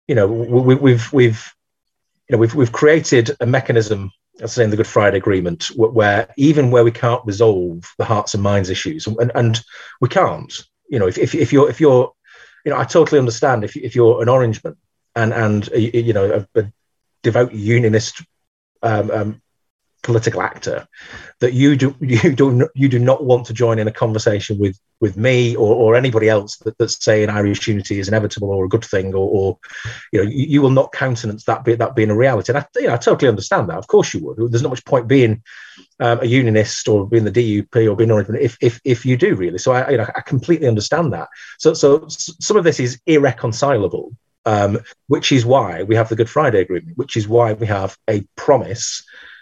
you know, we, we've we've you know we've we've created a mechanism, let's say in the Good Friday Agreement, where even where we can't resolve the hearts and minds issues, and, and we can't, you know, if, if if you're if you're, you know, I totally understand if if you're an Orangeman and and you know a, a devout unionist um, um, political actor, that you do you do you do not want to join in a conversation with with me or, or anybody else that, that's saying Irish unity is inevitable or a good thing, or, or you know you, you will not countenance that be, that being a reality. And I, you know, I totally understand that. Of course you would. There's not much point being um, a unionist or being the D U P or being Orange if if if you do really. So I you know I completely understand that. So so some of this is irreconcilable, um, which is why we have the Good Friday Agreement, which is why we have a promise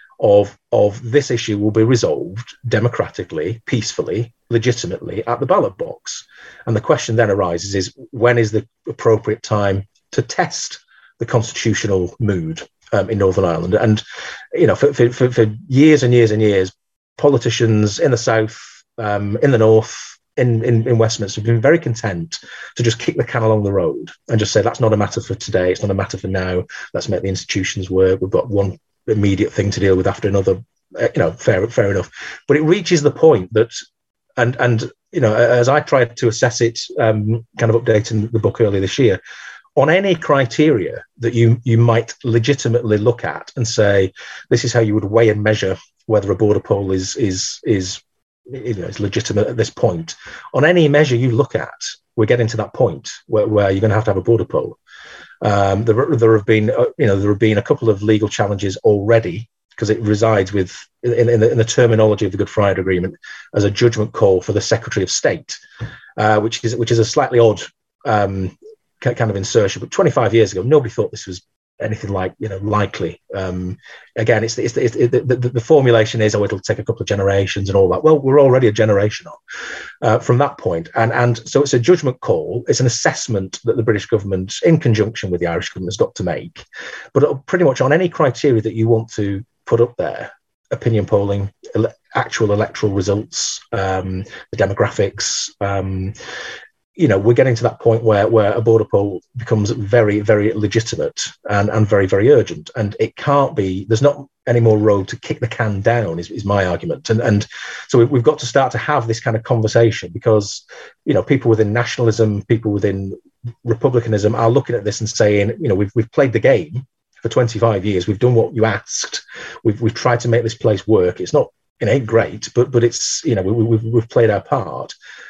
of of this issue will be resolved democratically, peacefully, legitimately at the ballot box. And the question then arises is, when is the appropriate time to test the constitutional mood um, in Northern Ireland? And, you know, for, for, for years and years and years, politicians in the South, um, in the North, in, in, in Westminster have been very content to just kick the can along the road and just say, that's not a matter for today, it's not a matter for now, let's make the institutions work, we've got one immediate thing to deal with after another, you know, fair fair enough. But it reaches the point that, and and you know, as I tried to assess it, um, kind of updating the book earlier this year, on any criteria that you you might legitimately look at and say, this is how you would weigh and measure whether a border poll is is is you know is legitimate at this point. On any measure you look at, we're getting to that point where, where you're going to have to have a border poll. Um, there, there have been, uh, you know, there have been a couple of legal challenges already because it resides with, in, in, the, in the terminology of the Good Friday Agreement, as a judgment call for the Secretary of State, uh, which is which is a slightly odd um, kind of insertion. But twenty-five years ago, nobody thought this was anything like, you know, likely. Um, again, it's, it's, it's it, the, the, the formulation is, oh, it'll take a couple of generations and all that. Well, we're already a generation on uh, from that point. And, and so it's a judgment call. It's an assessment that the British government, in conjunction with the Irish government, has got to make. But pretty much on any criteria that you want to put up there, opinion polling, ele- actual electoral results, um, the demographics, um, you know, we're getting to that point where, where a border poll becomes very, very legitimate and, and very, very urgent. And it can't be, there's not any more road to kick the can down, is, is my argument. And, and so we've got to start to have this kind of conversation because, you know, people within nationalism, people within republicanism are looking at this and saying, you know, we've, we've played the game for twenty-five years. We've done what you asked. We've, we've tried to make this place work. It's not, it ain't great, but, but it's, you know, we, we've, we've played our part.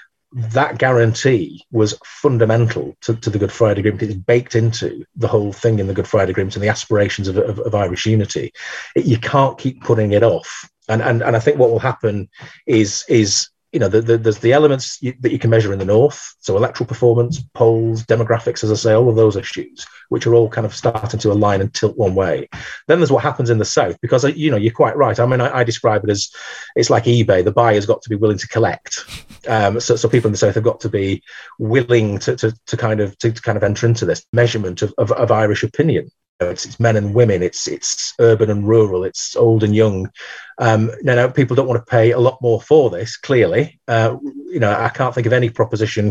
That guarantee was fundamental to, to the Good Friday Agreement. It's baked into the whole thing in the Good Friday Agreement and the aspirations of, of, of Irish unity. It, you can't keep putting it off. And, and and I think what will happen is, is you know, the, the, there's the elements you, that you can measure in the North. So electoral performance, polls, demographics, as I say, all of those issues, which are all kind of starting to align and tilt one way. Then there's what happens in the South, because, you know, you're quite right. I mean, I, I describe it as, it's like eBay. The buyer's got to be willing to collect. Um, so, so people in the South have got to be willing to, to, to kind of to, to kind of enter into this measurement of, of, of Irish opinion. It's, it's men and women, it's it's urban and rural, it's old and young. Um, no, no, people don't want to pay a lot more for this, clearly. Uh, you know, I can't think of any proposition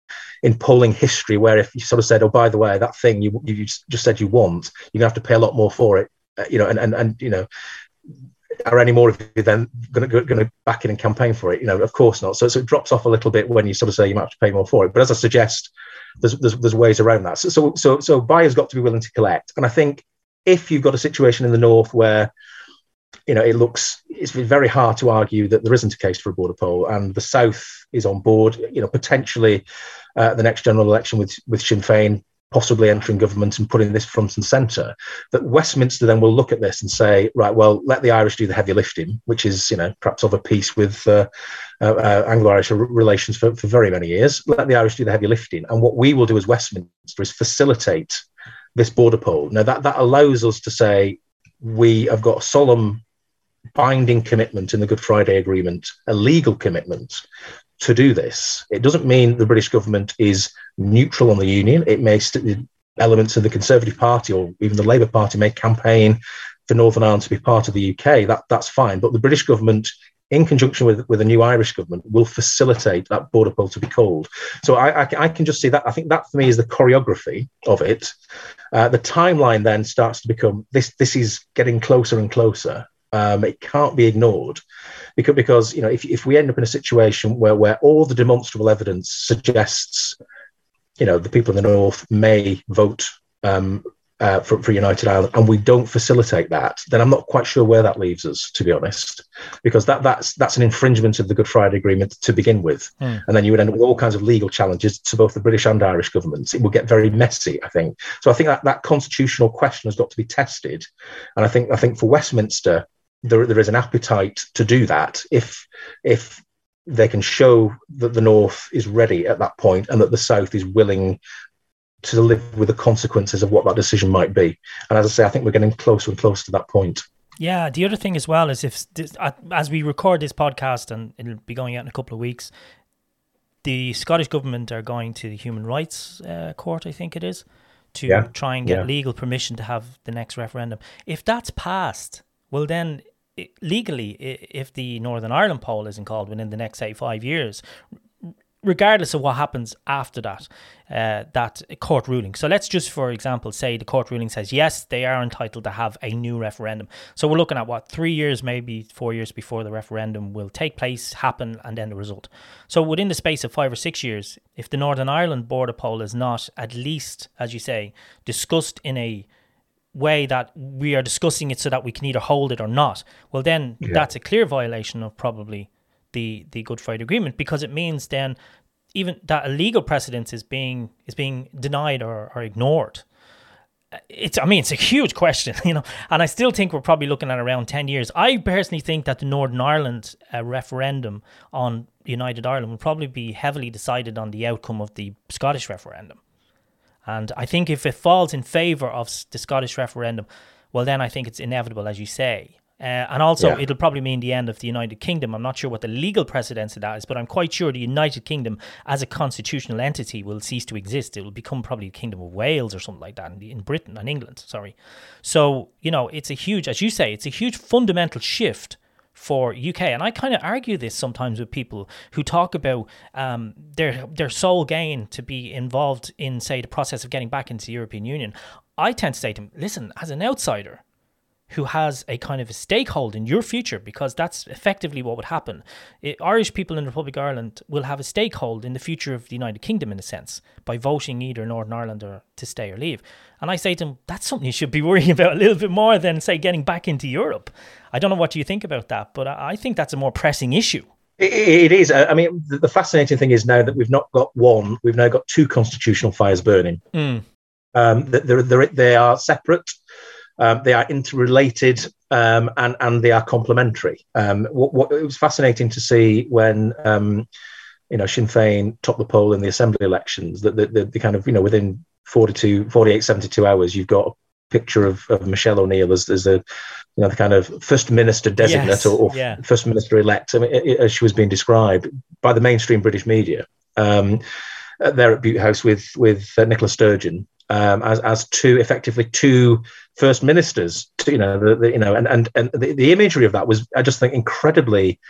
in polling history where if you sort of said, oh, by the way, that thing you you just said you want, you're going to have to pay a lot more for it, uh, you know, and, and, and, you know, are any more of you then going to, going to back in and campaign for it? You know, of course not. So, so it drops off a little bit when you sort of say you might have to pay more for it. But as I suggest, there's there's, there's ways around that. So, so so so buyers got to be willing to collect. And I think if you've got a situation in the North where, you know, it looks, it's very hard to argue that there isn't a case for a border poll, and the South is on board, you know, potentially uh, the next general election with with Sinn Féin possibly entering government and putting this front and centre, that Westminster then will look at this and say, right, well, let the Irish do the heavy lifting, which is, you know, perhaps of a piece with uh, uh, uh, Anglo-Irish relations for, for very many years. Let the Irish do the heavy lifting. And what we will do as Westminster is facilitate this border poll. Now, that, that allows us to say we have got a solemn binding commitment in the Good Friday Agreement, a legal commitment to do this. It doesn't mean the British government is neutral on the union. It may st- elements of the Conservative Party or even the Labour Party may campaign for Northern Ireland to be part of the U K. That that's fine. But the British government in conjunction with, with a new Irish government, will facilitate that border poll to be called. So I, I, I can just see that. I think that for me is the choreography of it. Uh, the timeline then starts to become this. This is getting closer and closer. Um, it can't be ignored because, because you know, if if we end up in a situation where where all the demonstrable evidence suggests, you know, the people in the north may vote um, uh, for, for United Ireland, and we don't facilitate that, then I'm not quite sure where that leaves us, to be honest, because that that's that's an infringement of the Good Friday Agreement to begin with, mm. and then you would end up with all kinds of legal challenges to both the British and Irish governments. It will get very messy, I think. So I think that that constitutional question has got to be tested, and I think I think for Westminster, there there is an appetite to do that if if they can show that the North is ready at that point and that the South is willing to live with the consequences of what that decision might be. And as I say, I think we're getting closer and closer to that point. Yeah, the other thing as well is if, this, as we record this podcast, and it'll be going out in a couple of weeks, the Scottish government are going to the Human Rights uh, Court, I think it is, to yeah. try and get yeah. legal permission to have the next referendum. If that's passed, well then, legally, if the Northern Ireland poll isn't called within the next, say, five years, regardless of what happens after that, uh, that court ruling. So let's just, for example, say the court ruling says, yes, they are entitled to have a new referendum. So we're looking at, what, three years, maybe four years before the referendum will take place, happen, and then the result. So within the space of five or six years, if the Northern Ireland border poll is not, at least, as you say, discussed in a way that we are discussing it so that we can either hold it or not, well then yeah. that's a clear violation of probably the the Good Friday Agreement, because it means then even that a legal precedence is being is being denied or, or ignored. It's I mean it's a huge question, you know, and I still think we're probably looking at around ten years. I personally think that the Northern Ireland uh, referendum on United Ireland will probably be heavily decided on the outcome of the Scottish referendum. And I think if it falls in favour of the Scottish referendum, well, then I think it's inevitable, as you say. Uh, and also, yeah. it'll probably mean the end of the United Kingdom. I'm not sure what the legal precedence of that is, but I'm quite sure the United Kingdom as a constitutional entity will cease to exist. It will become probably the Kingdom of Wales or something like that in, in Britain and England, sorry. So, you know, it's a huge, as you say, it's a huge fundamental shift for U K. And I kind of argue this sometimes with people who talk about um, their their sole gain to be involved in, say, the process of getting back into the European Union. I tend to say to them, listen, as an outsider who has a kind of a stakehold in your future, because that's effectively what would happen. It, Irish people in the Republic of Ireland will have a stakehold in the future of the United Kingdom, in a sense, by voting either Northern Ireland or to stay or leave. And I say to them, that's something you should be worrying about a little bit more than, say, getting back into Europe. I don't know what you think about that, but I think that's a more pressing issue. It, it is. I mean, the, the fascinating thing is now that we've not got one, we've now got two constitutional fires burning. Mm. Um, they're, they're, they are separate. Um, they are interrelated, um, and and they are complementary. Um, what, what it was fascinating to see when um, you know Sinn Féin topped the poll in the Assembly elections. That the, the, the kind of you know within forty-two, forty-eight, seventy-two hours, you've got a picture of, of Michelle O'Neill as, as a you know the kind of First Minister designate yes, or, or yeah. First Minister elect. I mean, it, it, as she was being described by the mainstream British media um, there at Butte House with with uh, Nicola Sturgeon. Um, as as two effectively two first ministers, to, you know, the, the, you know, and and and the, the imagery of that was, I just think, incredibly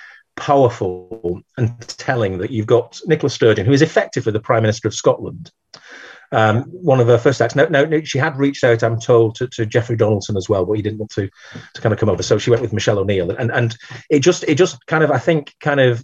powerful and telling. That you've got Nicola Sturgeon, who is effectively the Prime Minister of Scotland. Um, one of her first acts. No, no, no, she had reached out, I'm told, to, to Jeffrey Donaldson as well, but he didn't want to to kind of come over. So she went with Michelle O'Neill, and and it just it just kind of I think kind of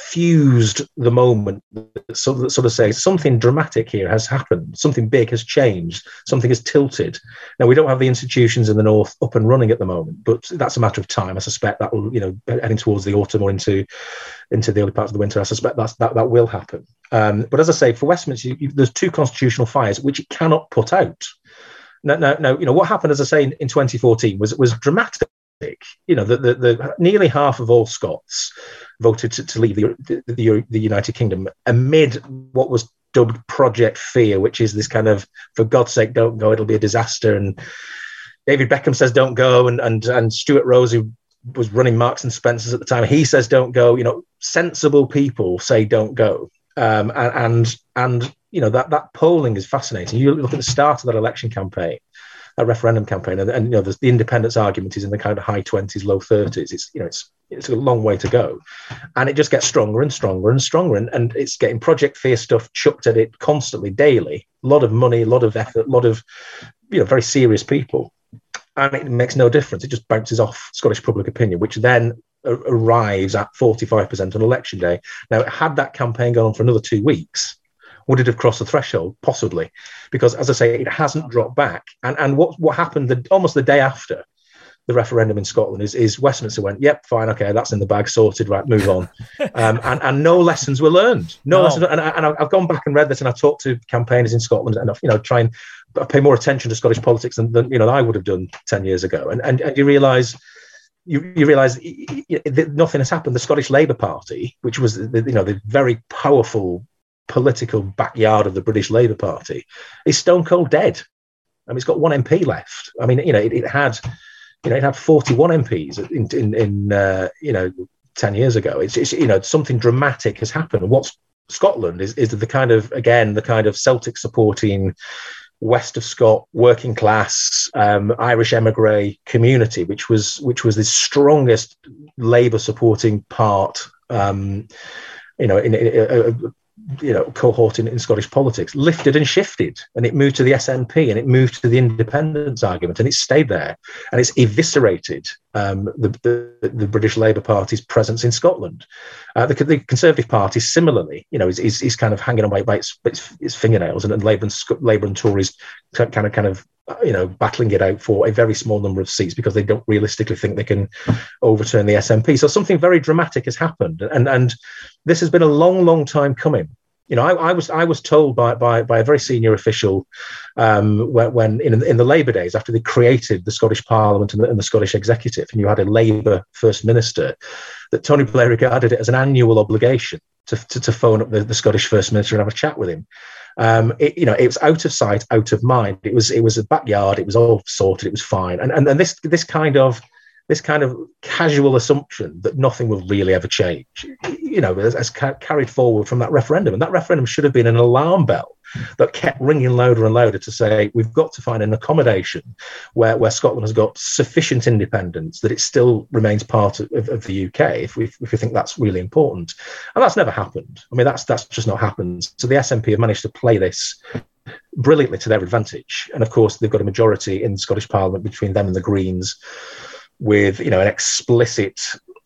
fused the moment, so that sort of says something dramatic here has happened, something big has changed, something has tilted. Now we don't have the institutions in the north up and running at the moment, but that's a matter of time. I suspect that will, you know, heading towards the autumn or into into the early parts of the winter, I suspect that's, that that will happen. Um, but as I say, for Westminster, you, you, there's two constitutional fires which it cannot put out. Now, now, now you know what happened, as I say, in, in twenty fourteen was was dramatic. You know, the, the, the nearly half of all Scots voted to, to leave the, the the United Kingdom amid what was dubbed Project Fear, which is this kind of, for God's sake, don't go, it'll be a disaster. And David Beckham says don't go, and and and Stuart Rose, who was running Marks and Spencer's at the time, he says don't go. You know, sensible people say don't go, um, and and and you know that that polling is fascinating. You look at the start of that election campaign. A referendum campaign, and, and you know the, the independence argument is in the kind of high twenties, low thirties. It's you know it's it's a long way to go. And it just gets stronger and stronger and stronger. And, and it's getting Project Fear stuff chucked at it constantly, daily. A lot of money, a lot of effort, a lot of, you know, very serious people. And it makes no difference. It just bounces off Scottish public opinion, which then a- arrives at forty-five percent on election day. Now, had that campaign gone on for another two weeks, would it have crossed the threshold? Possibly. Because, as I say, it hasn't dropped back. And and what, what happened the, almost the day after the referendum in Scotland is, is Westminster went, yep, fine, okay, that's in the bag, sorted, right, move on. Um, and, and no lessons were learned. No, no. lessons. And, and I've gone back and read this, and I've talked to campaigners in Scotland, and I've, you know, try and pay more attention to Scottish politics than, than you know I would have done ten years ago. And and, and you realise you, you realise that nothing has happened. The Scottish Labour Party, which was the, you know the very powerful political backyard of the British Labour Party, is stone cold dead. I mean, it's got one M P left. I mean, you know, it, it had. You know, it had forty-one M Ps in, in, in uh, you know, ten years ago. It's, it's, you know, something dramatic has happened. And what's Scotland is, is the kind of, again, the kind of Celtic supporting West of Scot working class um, Irish emigre community, which was which was the strongest Labour supporting part, um, you know, in, in uh, you know, cohort in, in Scottish politics, lifted and shifted, and it moved to the S N P, and it moved to the independence argument, and it stayed there, and it's eviscerated um, the, the, the British Labour Party's presence in Scotland. Uh, the, the Conservative Party, similarly, you know, is, is, is kind of hanging on by, by its, its, its fingernails, and, and Labour and Labour and Tories kind of kind of you know battling it out for a very small number of seats because they don't realistically think they can overturn the S N P. So something very dramatic has happened, and and this has been a long, long time coming. You know, I, I was I was told by by, by a very senior official um, when, when in in the Labour days, after they created the Scottish Parliament and the, and the Scottish Executive, and you had a Labour First Minister, that Tony Blair regarded it as an annual obligation to to, to phone up the, the Scottish First Minister and have a chat with him. Um, it, you know, it was out of sight, out of mind. It was it was a backyard. It was all sorted. It was fine. And and, and this this kind of this kind of casual assumption that nothing will really ever change, you know, has, has ca- carried forward from that referendum. And that referendum should have been an alarm bell that kept ringing louder and louder to say, we've got to find an accommodation where, where Scotland has got sufficient independence that it still remains part of, of, of the U K, if we, if we think that's really important. And that's never happened. I mean, that's that's just not happened. So the S N P have managed to play this brilliantly to their advantage. And of course, they've got a majority in the Scottish Parliament between them and the Greens, with, you know, an explicit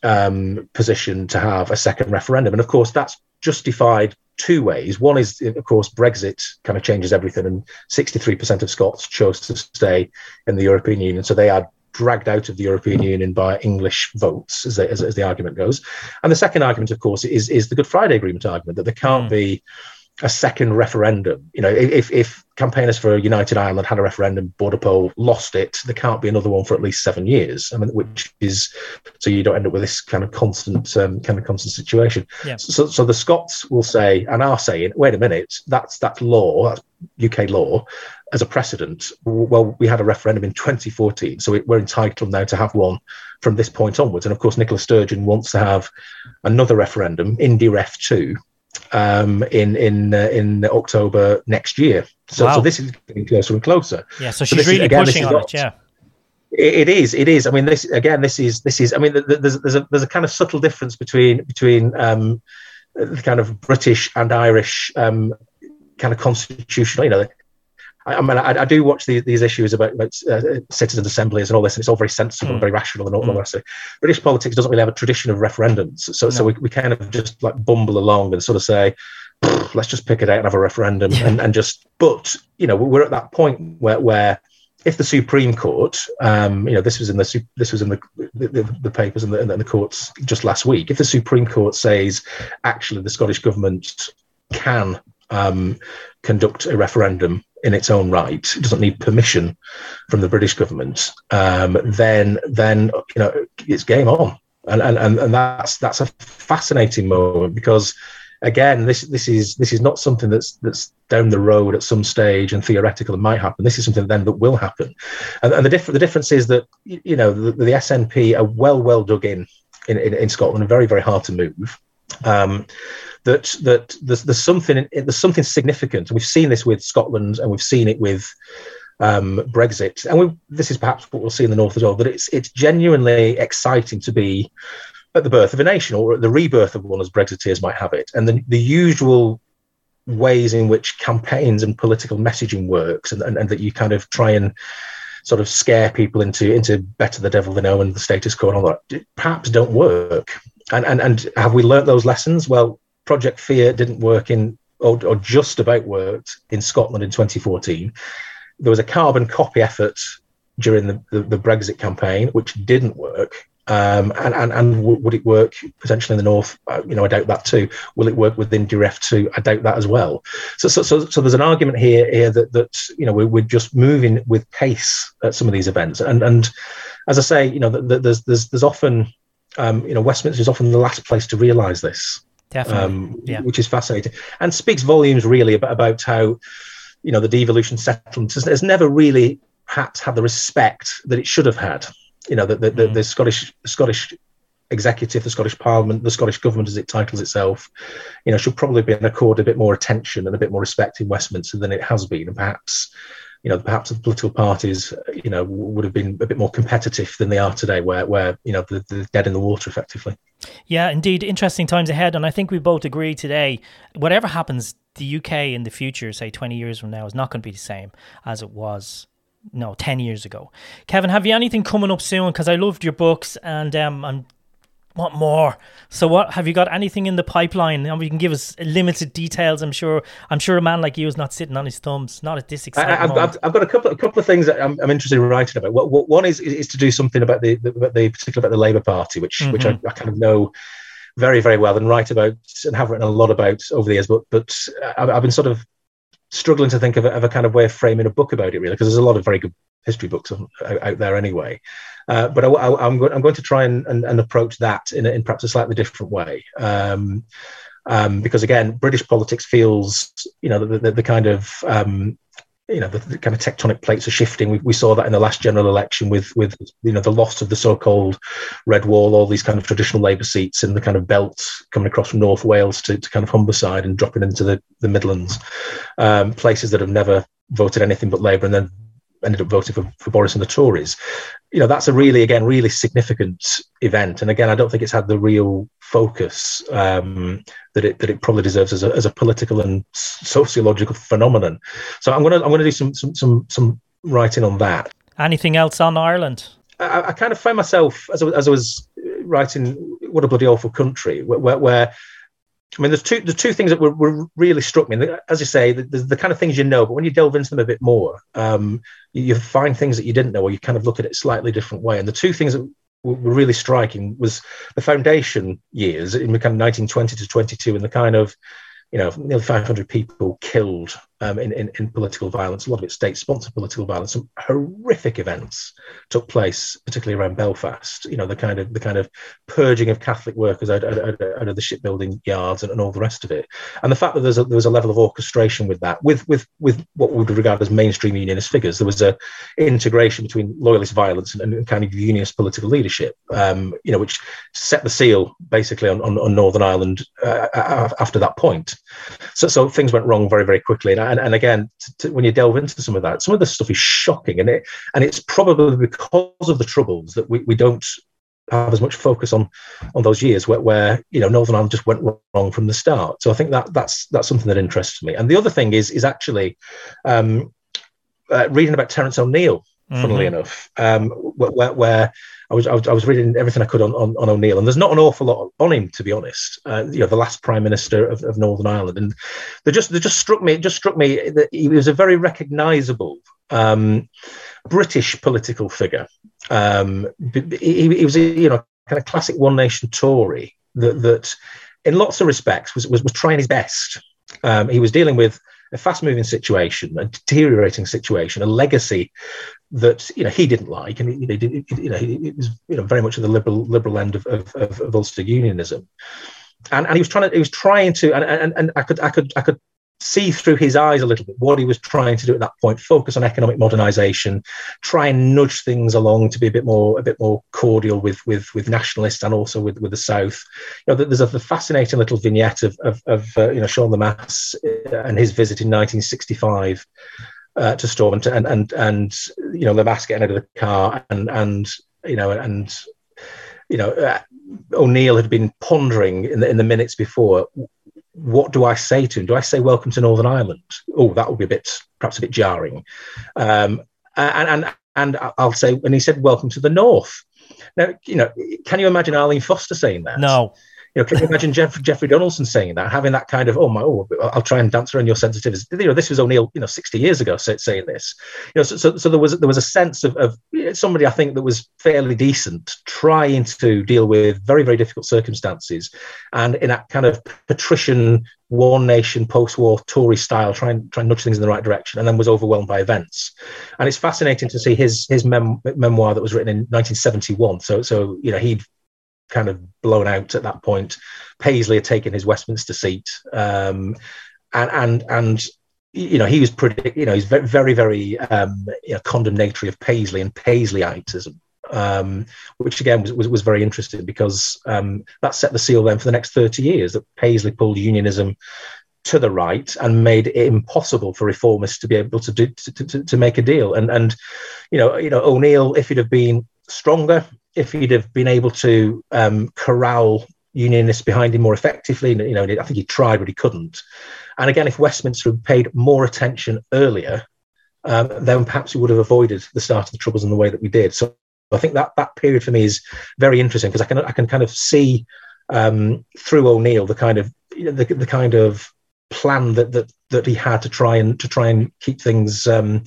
um, position to have a second referendum. And of course, that's justified two ways. One is, of course, Brexit kind of changes everything, and sixty-three percent of Scots chose to stay in the European Union. So they are dragged out of the European Union by English votes, as, they, as, as the argument goes. And the second argument, of course, is, is the Good Friday Agreement argument, that there can't mm. be a second referendum. You know, if if campaigners for United Ireland had a referendum, border poll, lost it, there can't be another one for at least seven years. I mean, which is, so you don't end up with this kind of constant um, kind of constant situation. Yeah. So, so the Scots will say, and are saying, wait a minute, that's that's law, that's U K law, as a precedent. Well, we had a referendum in twenty fourteen, so we're entitled now to have one from this point onwards. And of course, Nicola Sturgeon wants to have another referendum, Indy Ref two, um in in uh, in October next year. So, wow. so this is getting closer and closer. Yeah, so so she's really is, again, pushing on not, it. Yeah, it, it is. It is. I mean, this again. This is. This is. I mean, there's there's a there's a kind of subtle difference between between um the kind of British and Irish um kind of constitutional. You know, I, I mean, I, I do watch the, these issues about, about uh, citizen assemblies and all this, and it's all very sensible mm. and very rational and all, mm. all the rest of it. British politics doesn't really have a tradition of referendums, so no. so we, we kind of just like bumble along and sort of say, let's just pick it out and have a referendum, yeah. and, and just. But you know, we're at that point where where if the Supreme Court, um, you know, this was in the this was in the the, the, the papers and the, and the courts just last week. If the Supreme Court says actually the Scottish government can um, conduct a referendum in its own right, it doesn't need permission from the British government, um, then then you know it's game on, and and and that's that's a fascinating moment, because again, this this is this is not something that's that's down the road at some stage and theoretical that might happen. This is something then that will happen, and, and the difference the difference is that you know the, the S N P are well well dug in in, in, in Scotland and very very hard to move. Um, that that there's, there's something there's something significant, and we've seen this with Scotland, and we've seen it with um, Brexit, and we, this is perhaps what we'll see in the north as well. That it's it's genuinely exciting to be at the birth of a nation, or at the rebirth of one, as Brexiteers might have it. And the, the usual ways in which campaigns and political messaging works, and, and, and that you kind of try and sort of scare people into into better the devil they know and the status quo and all that, perhaps don't work. And and and have we learnt those lessons? Well, Project Fear didn't work in, or, or just about worked in Scotland in twenty fourteen. There was a carbon copy effort during the, the, the Brexit campaign, which didn't work. Um, and and, and w- would it work potentially in the north? Uh, you know, I doubt that too. Will it work within D R E F two? I doubt that as well. So so so, so there's an argument here here that that you know we're, we're just moving with pace at some of these events. And and as I say, you know, the, the, there's there's there's often um, you know Westminster is often the last place to realise this. Definitely, um, yeah. Which is fascinating and speaks volumes really about about how you know the devolution settlement has, has never really perhaps had the respect that it should have had. You know, the, the, the, the Scottish Scottish executive, the Scottish Parliament, the Scottish government, as it titles itself, you know, should probably be accorded a bit more attention and a bit more respect in Westminster than it has been. And perhaps, you know, perhaps the political parties, you know, would have been a bit more competitive than they are today, where, where you know, they're, they're dead in the water, effectively. Yeah, indeed. Interesting times ahead. And I think we both agree today, whatever happens, the U K in the future, say twenty years from now, is not going to be the same as it was no, ten years ago. Kevin, have you anything coming up soon? Because I loved your books and um, I want more. So what have you got anything in the pipeline? And you can give us limited details. I'm sure I'm sure a man like you is not sitting on his thumbs, not at this exciting I, I've, moment. I've, I've got a couple, a couple of things that I'm, I'm interested in writing about. What, what, one is is to do something about the, the, the particularly about the Labour Party, which mm-hmm. which I, I kind of know very, very well and write about and have written a lot about over the years. But but I've, I've been sort of struggling to think of a, of a kind of way of framing a book about it, really, because there's a lot of very good history books out, out there anyway. Uh, but I, I, I'm, go- I'm going to try and, and, and approach that in, a, in perhaps a slightly different way. Um, um, because, again, British politics feels, you know, the, the, the kind of, um, you know, the, the kind of tectonic plates are shifting. We, we saw that in the last general election with, with, you know, the loss of the so-called Red Wall, all these kind of traditional Labour seats in the kind of belt coming across from North Wales to, to kind of Humberside and dropping into the, the Midlands, um, places that have never voted anything but Labour and then ended up voting for, for Boris and the Tories. You know, that's a really, again, really significant event. And again, I don't think it's had the real focus um, that it that it probably deserves as a, as a political and sociological phenomenon. So I'm gonna I'm gonna do some some some, some writing on that. Anything else on Ireland? I, I kind of found myself as I, as I was writing What a Bloody Awful Country, where, where, where I mean, there's two the two things that were, were really struck me. As you say, there's the kind of things you know, but when you delve into them a bit more, um, you, you find things that you didn't know, or you kind of look at it a slightly different way. And the two things that were, were really striking was the foundation years in the kind of nineteen twenty to twenty-two, and the kind of, you know, nearly five hundred people killed um, in, in, in political violence, a lot of it state-sponsored political violence. Some horrific events took place, particularly around Belfast. You know, the kind of the kind of purging of Catholic workers out, out, out, out of the shipbuilding yards and, and all the rest of it. And the fact that there's a, there was a level of orchestration with that, with with with what we would regard as mainstream unionist figures. There was a integration between loyalist violence and, and kind of unionist political leadership, um, you know, which set the seal basically on, on, on Northern Ireland uh, after that point. So, so things went wrong very, very quickly. And, and, and again, to, to, when you delve into some of that, some of the stuff is shocking. And it and it's probably because of the Troubles that we, we don't have as much focus on on those years where, where you know Northern Ireland just went wrong from the start. So I think that that's that's something that interests me. And the other thing is is actually um, uh, reading about Terence O'Neill. Funnily mm-hmm. enough, um, where, where I was, I was I was reading everything I could on, on, on O'Neill, and there's not an awful lot on him, to be honest. Uh, you know, the last Prime Minister of, of Northern Ireland, and they just they just struck me. It just struck me that he was a very recognisable um, British political figure. Um, he, he was a you know kind of classic one nation Tory that that, in lots of respects, was was, was trying his best. Um, he was dealing with a fast-moving situation, a deteriorating situation, a legacy that you know he didn't like, and he, he, you know he was you know very much at the liberal liberal end of of, of, of Ulster Unionism, and and he was trying to he was trying to and, and and I could I could I could see through his eyes a little bit what he was trying to do at that point: focus on economic modernisation, try and nudge things along to be a bit more a bit more cordial with with with nationalists and also with with the South. You know, there's a fascinating little vignette of of, of uh, you know Sean Lemass and his visit in nineteen sixty-five. Uh, to Stormont and and and you know Lemass getting out of the car and and you know and you know, uh, O'Neill had been pondering in the, in the minutes before, what do I say to him? Do I say welcome to Northern Ireland? Oh, that would be a bit, perhaps a bit jarring. Um, and, and, and I'll say, and he said, welcome to the North. Now, you know, can you imagine Arlene Foster saying that? No. You know, can you imagine Jeff, Jeffrey Donaldson saying that, having that kind of, oh my, oh, I'll try and dance around your sensitivities. You know, this was O'Neill, you know, sixty years ago say, saying this. You know, so, so, so there was there was a sense of, of somebody, I think, that was fairly decent, trying to deal with very, very difficult circumstances, and in that kind of patrician, one nation, post-war Tory style, try and try and nudge things in the right direction, and then was overwhelmed by events. And it's fascinating to see his his mem- memoir that was written in nineteen seventy-one. So so you know he'd kind of blown out at that point. Paisley had taken his Westminster seat, um, and and and you know he was pretty, you know he's very very very um, you know, condemnatory of Paisley and Paisleyism, um, which again was, was was very interesting, because um, that set the seal then for the next thirty years, that Paisley pulled unionism to the right and made it impossible for reformists to be able to do to, to, to make a deal. And and you know you know O'Neill, if he'd have been stronger, if he'd have been able to um, corral unionists behind him more effectively, you know, I think he tried, but he couldn't. And again, if Westminster had paid more attention earlier, um, then perhaps we would have avoided the start of the Troubles in the way that we did. So I think that that period for me is very interesting, because I can I can kind of see um, through O'Neill the kind of you know, the, the kind of plan that that that he had to try and to try and keep things Um,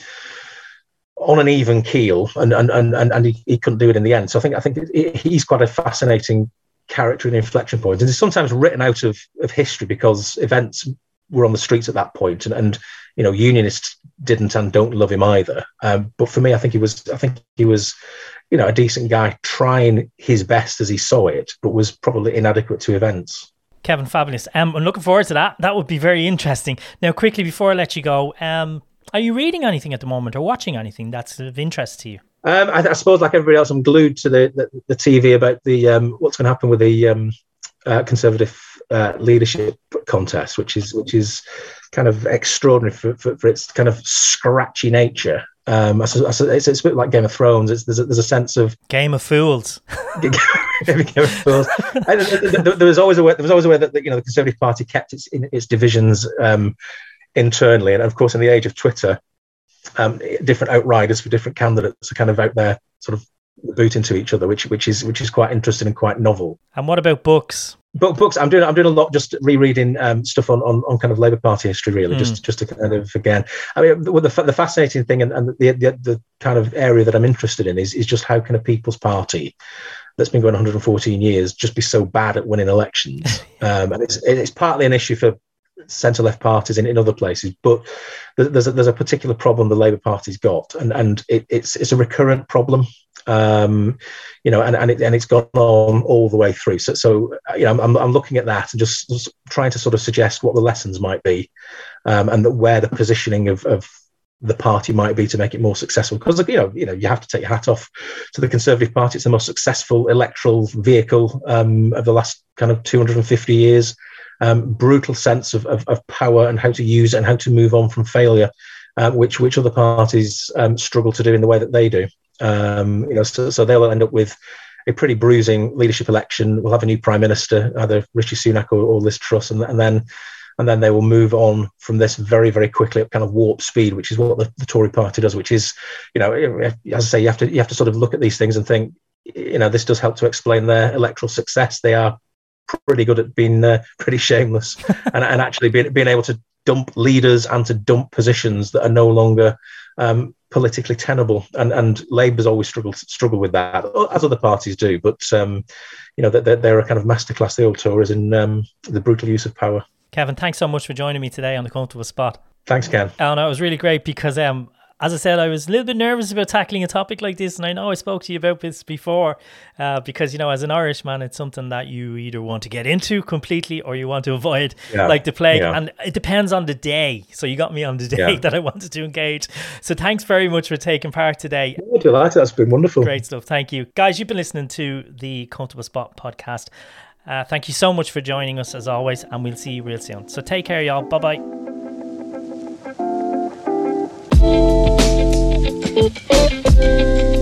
on an even keel, and and and and he, he couldn't do it in the end. So I think I think it, it, he's quite a fascinating character and inflection point, and he's sometimes written out of, of history because events were on the streets at that point, and, and you know unionists didn't and don't love him either. Um, but for me, I think he was I think he was you know a decent guy, trying his best as he saw it, but was probably inadequate to events. Kevin, fabulous. Um, I'm looking forward to that. That would be very interesting. Now, quickly before I let you go, um. Are you reading anything at the moment, or watching anything that's of interest to you? Um, I, I suppose, like everybody else, I'm glued to the, the, the T V about the um, what's going to happen with the um, uh, Conservative uh, leadership contest, which is which is kind of extraordinary for, for, for its kind of scratchy nature. Um, I, I, it's, it's a bit like Game of Thrones. It's, there's, a, there's a sense of Game of Fools. Game of Fools. I, there, there was always a way. There was always a way that you know the Conservative Party kept its in, its divisions Um, internally, and of course in the age of Twitter, um, different outriders for different candidates are kind of out there sort of booting to each other, which which is which is quite interesting and quite novel. And what about books? But books, I'm doing I'm doing a lot, just rereading um, stuff on, on on kind of Labour Party history, really, mm. just just to kind of again. I mean, the the, the fascinating thing and, and the, the the kind of area that I'm interested in is is just how can a People's Party that's been going one hundred fourteen years just be so bad at winning elections? um, and it's it's partly an issue for centre-left parties in, in other places, but there's a, there's a particular problem the Labour Party's got, and and it, it's it's a recurrent problem, um, you know, and and, it, and it's gone on all the way through. So so you know, I'm I'm looking at that and just, just trying to sort of suggest what the lessons might be, um, and that where the positioning of of the party might be to make it more successful. Because you know, you know, you have to take your hat off to the Conservative Party. It's the most successful electoral vehicle um, of the last kind of two hundred fifty years. Um, brutal sense of, of, of power and how to use it and how to move on from failure, uh, which which other parties um, struggle to do in the way that they do. Um, you know, so, so they'll end up with a pretty bruising leadership election. We'll have a new prime minister, either Rishi Sunak or, or Liz Truss, and, and then and then they will move on from this very very quickly at kind of warp speed, which is what the, the Tory party does. Which is, you know, as I say, you have to you have to sort of look at these things and think, you know, this does help to explain their electoral success. They are pretty good at being uh, pretty shameless and, and actually being, being able to dump leaders and to dump positions that are no longer um, politically tenable. And, and Labour's always struggled struggle with that, as other parties do. But, um, you know, they're, they're a kind of masterclass, the old Tories, in um, the brutal use of power. Kevin, thanks so much for joining me today on The Comfortable Spot. Thanks, Ken. Oh, no, it was really great because... Um, As I said, I was a little bit nervous about tackling a topic like this, and I know I spoke to you about this before uh, because, you know, as an Irishman, it's something that you either want to get into completely or you want to avoid yeah. like the plague, yeah. and it depends on the day. So you got me on the day yeah. that I wanted to engage. So thanks very much for taking part today. Yeah, delighted. That's been wonderful. Great stuff. Thank you. Guys, you've been listening to the Comfortable Spot podcast. Uh, thank you so much for joining us as always, and we'll see you real soon. So take care, y'all. Bye-bye. Thank you.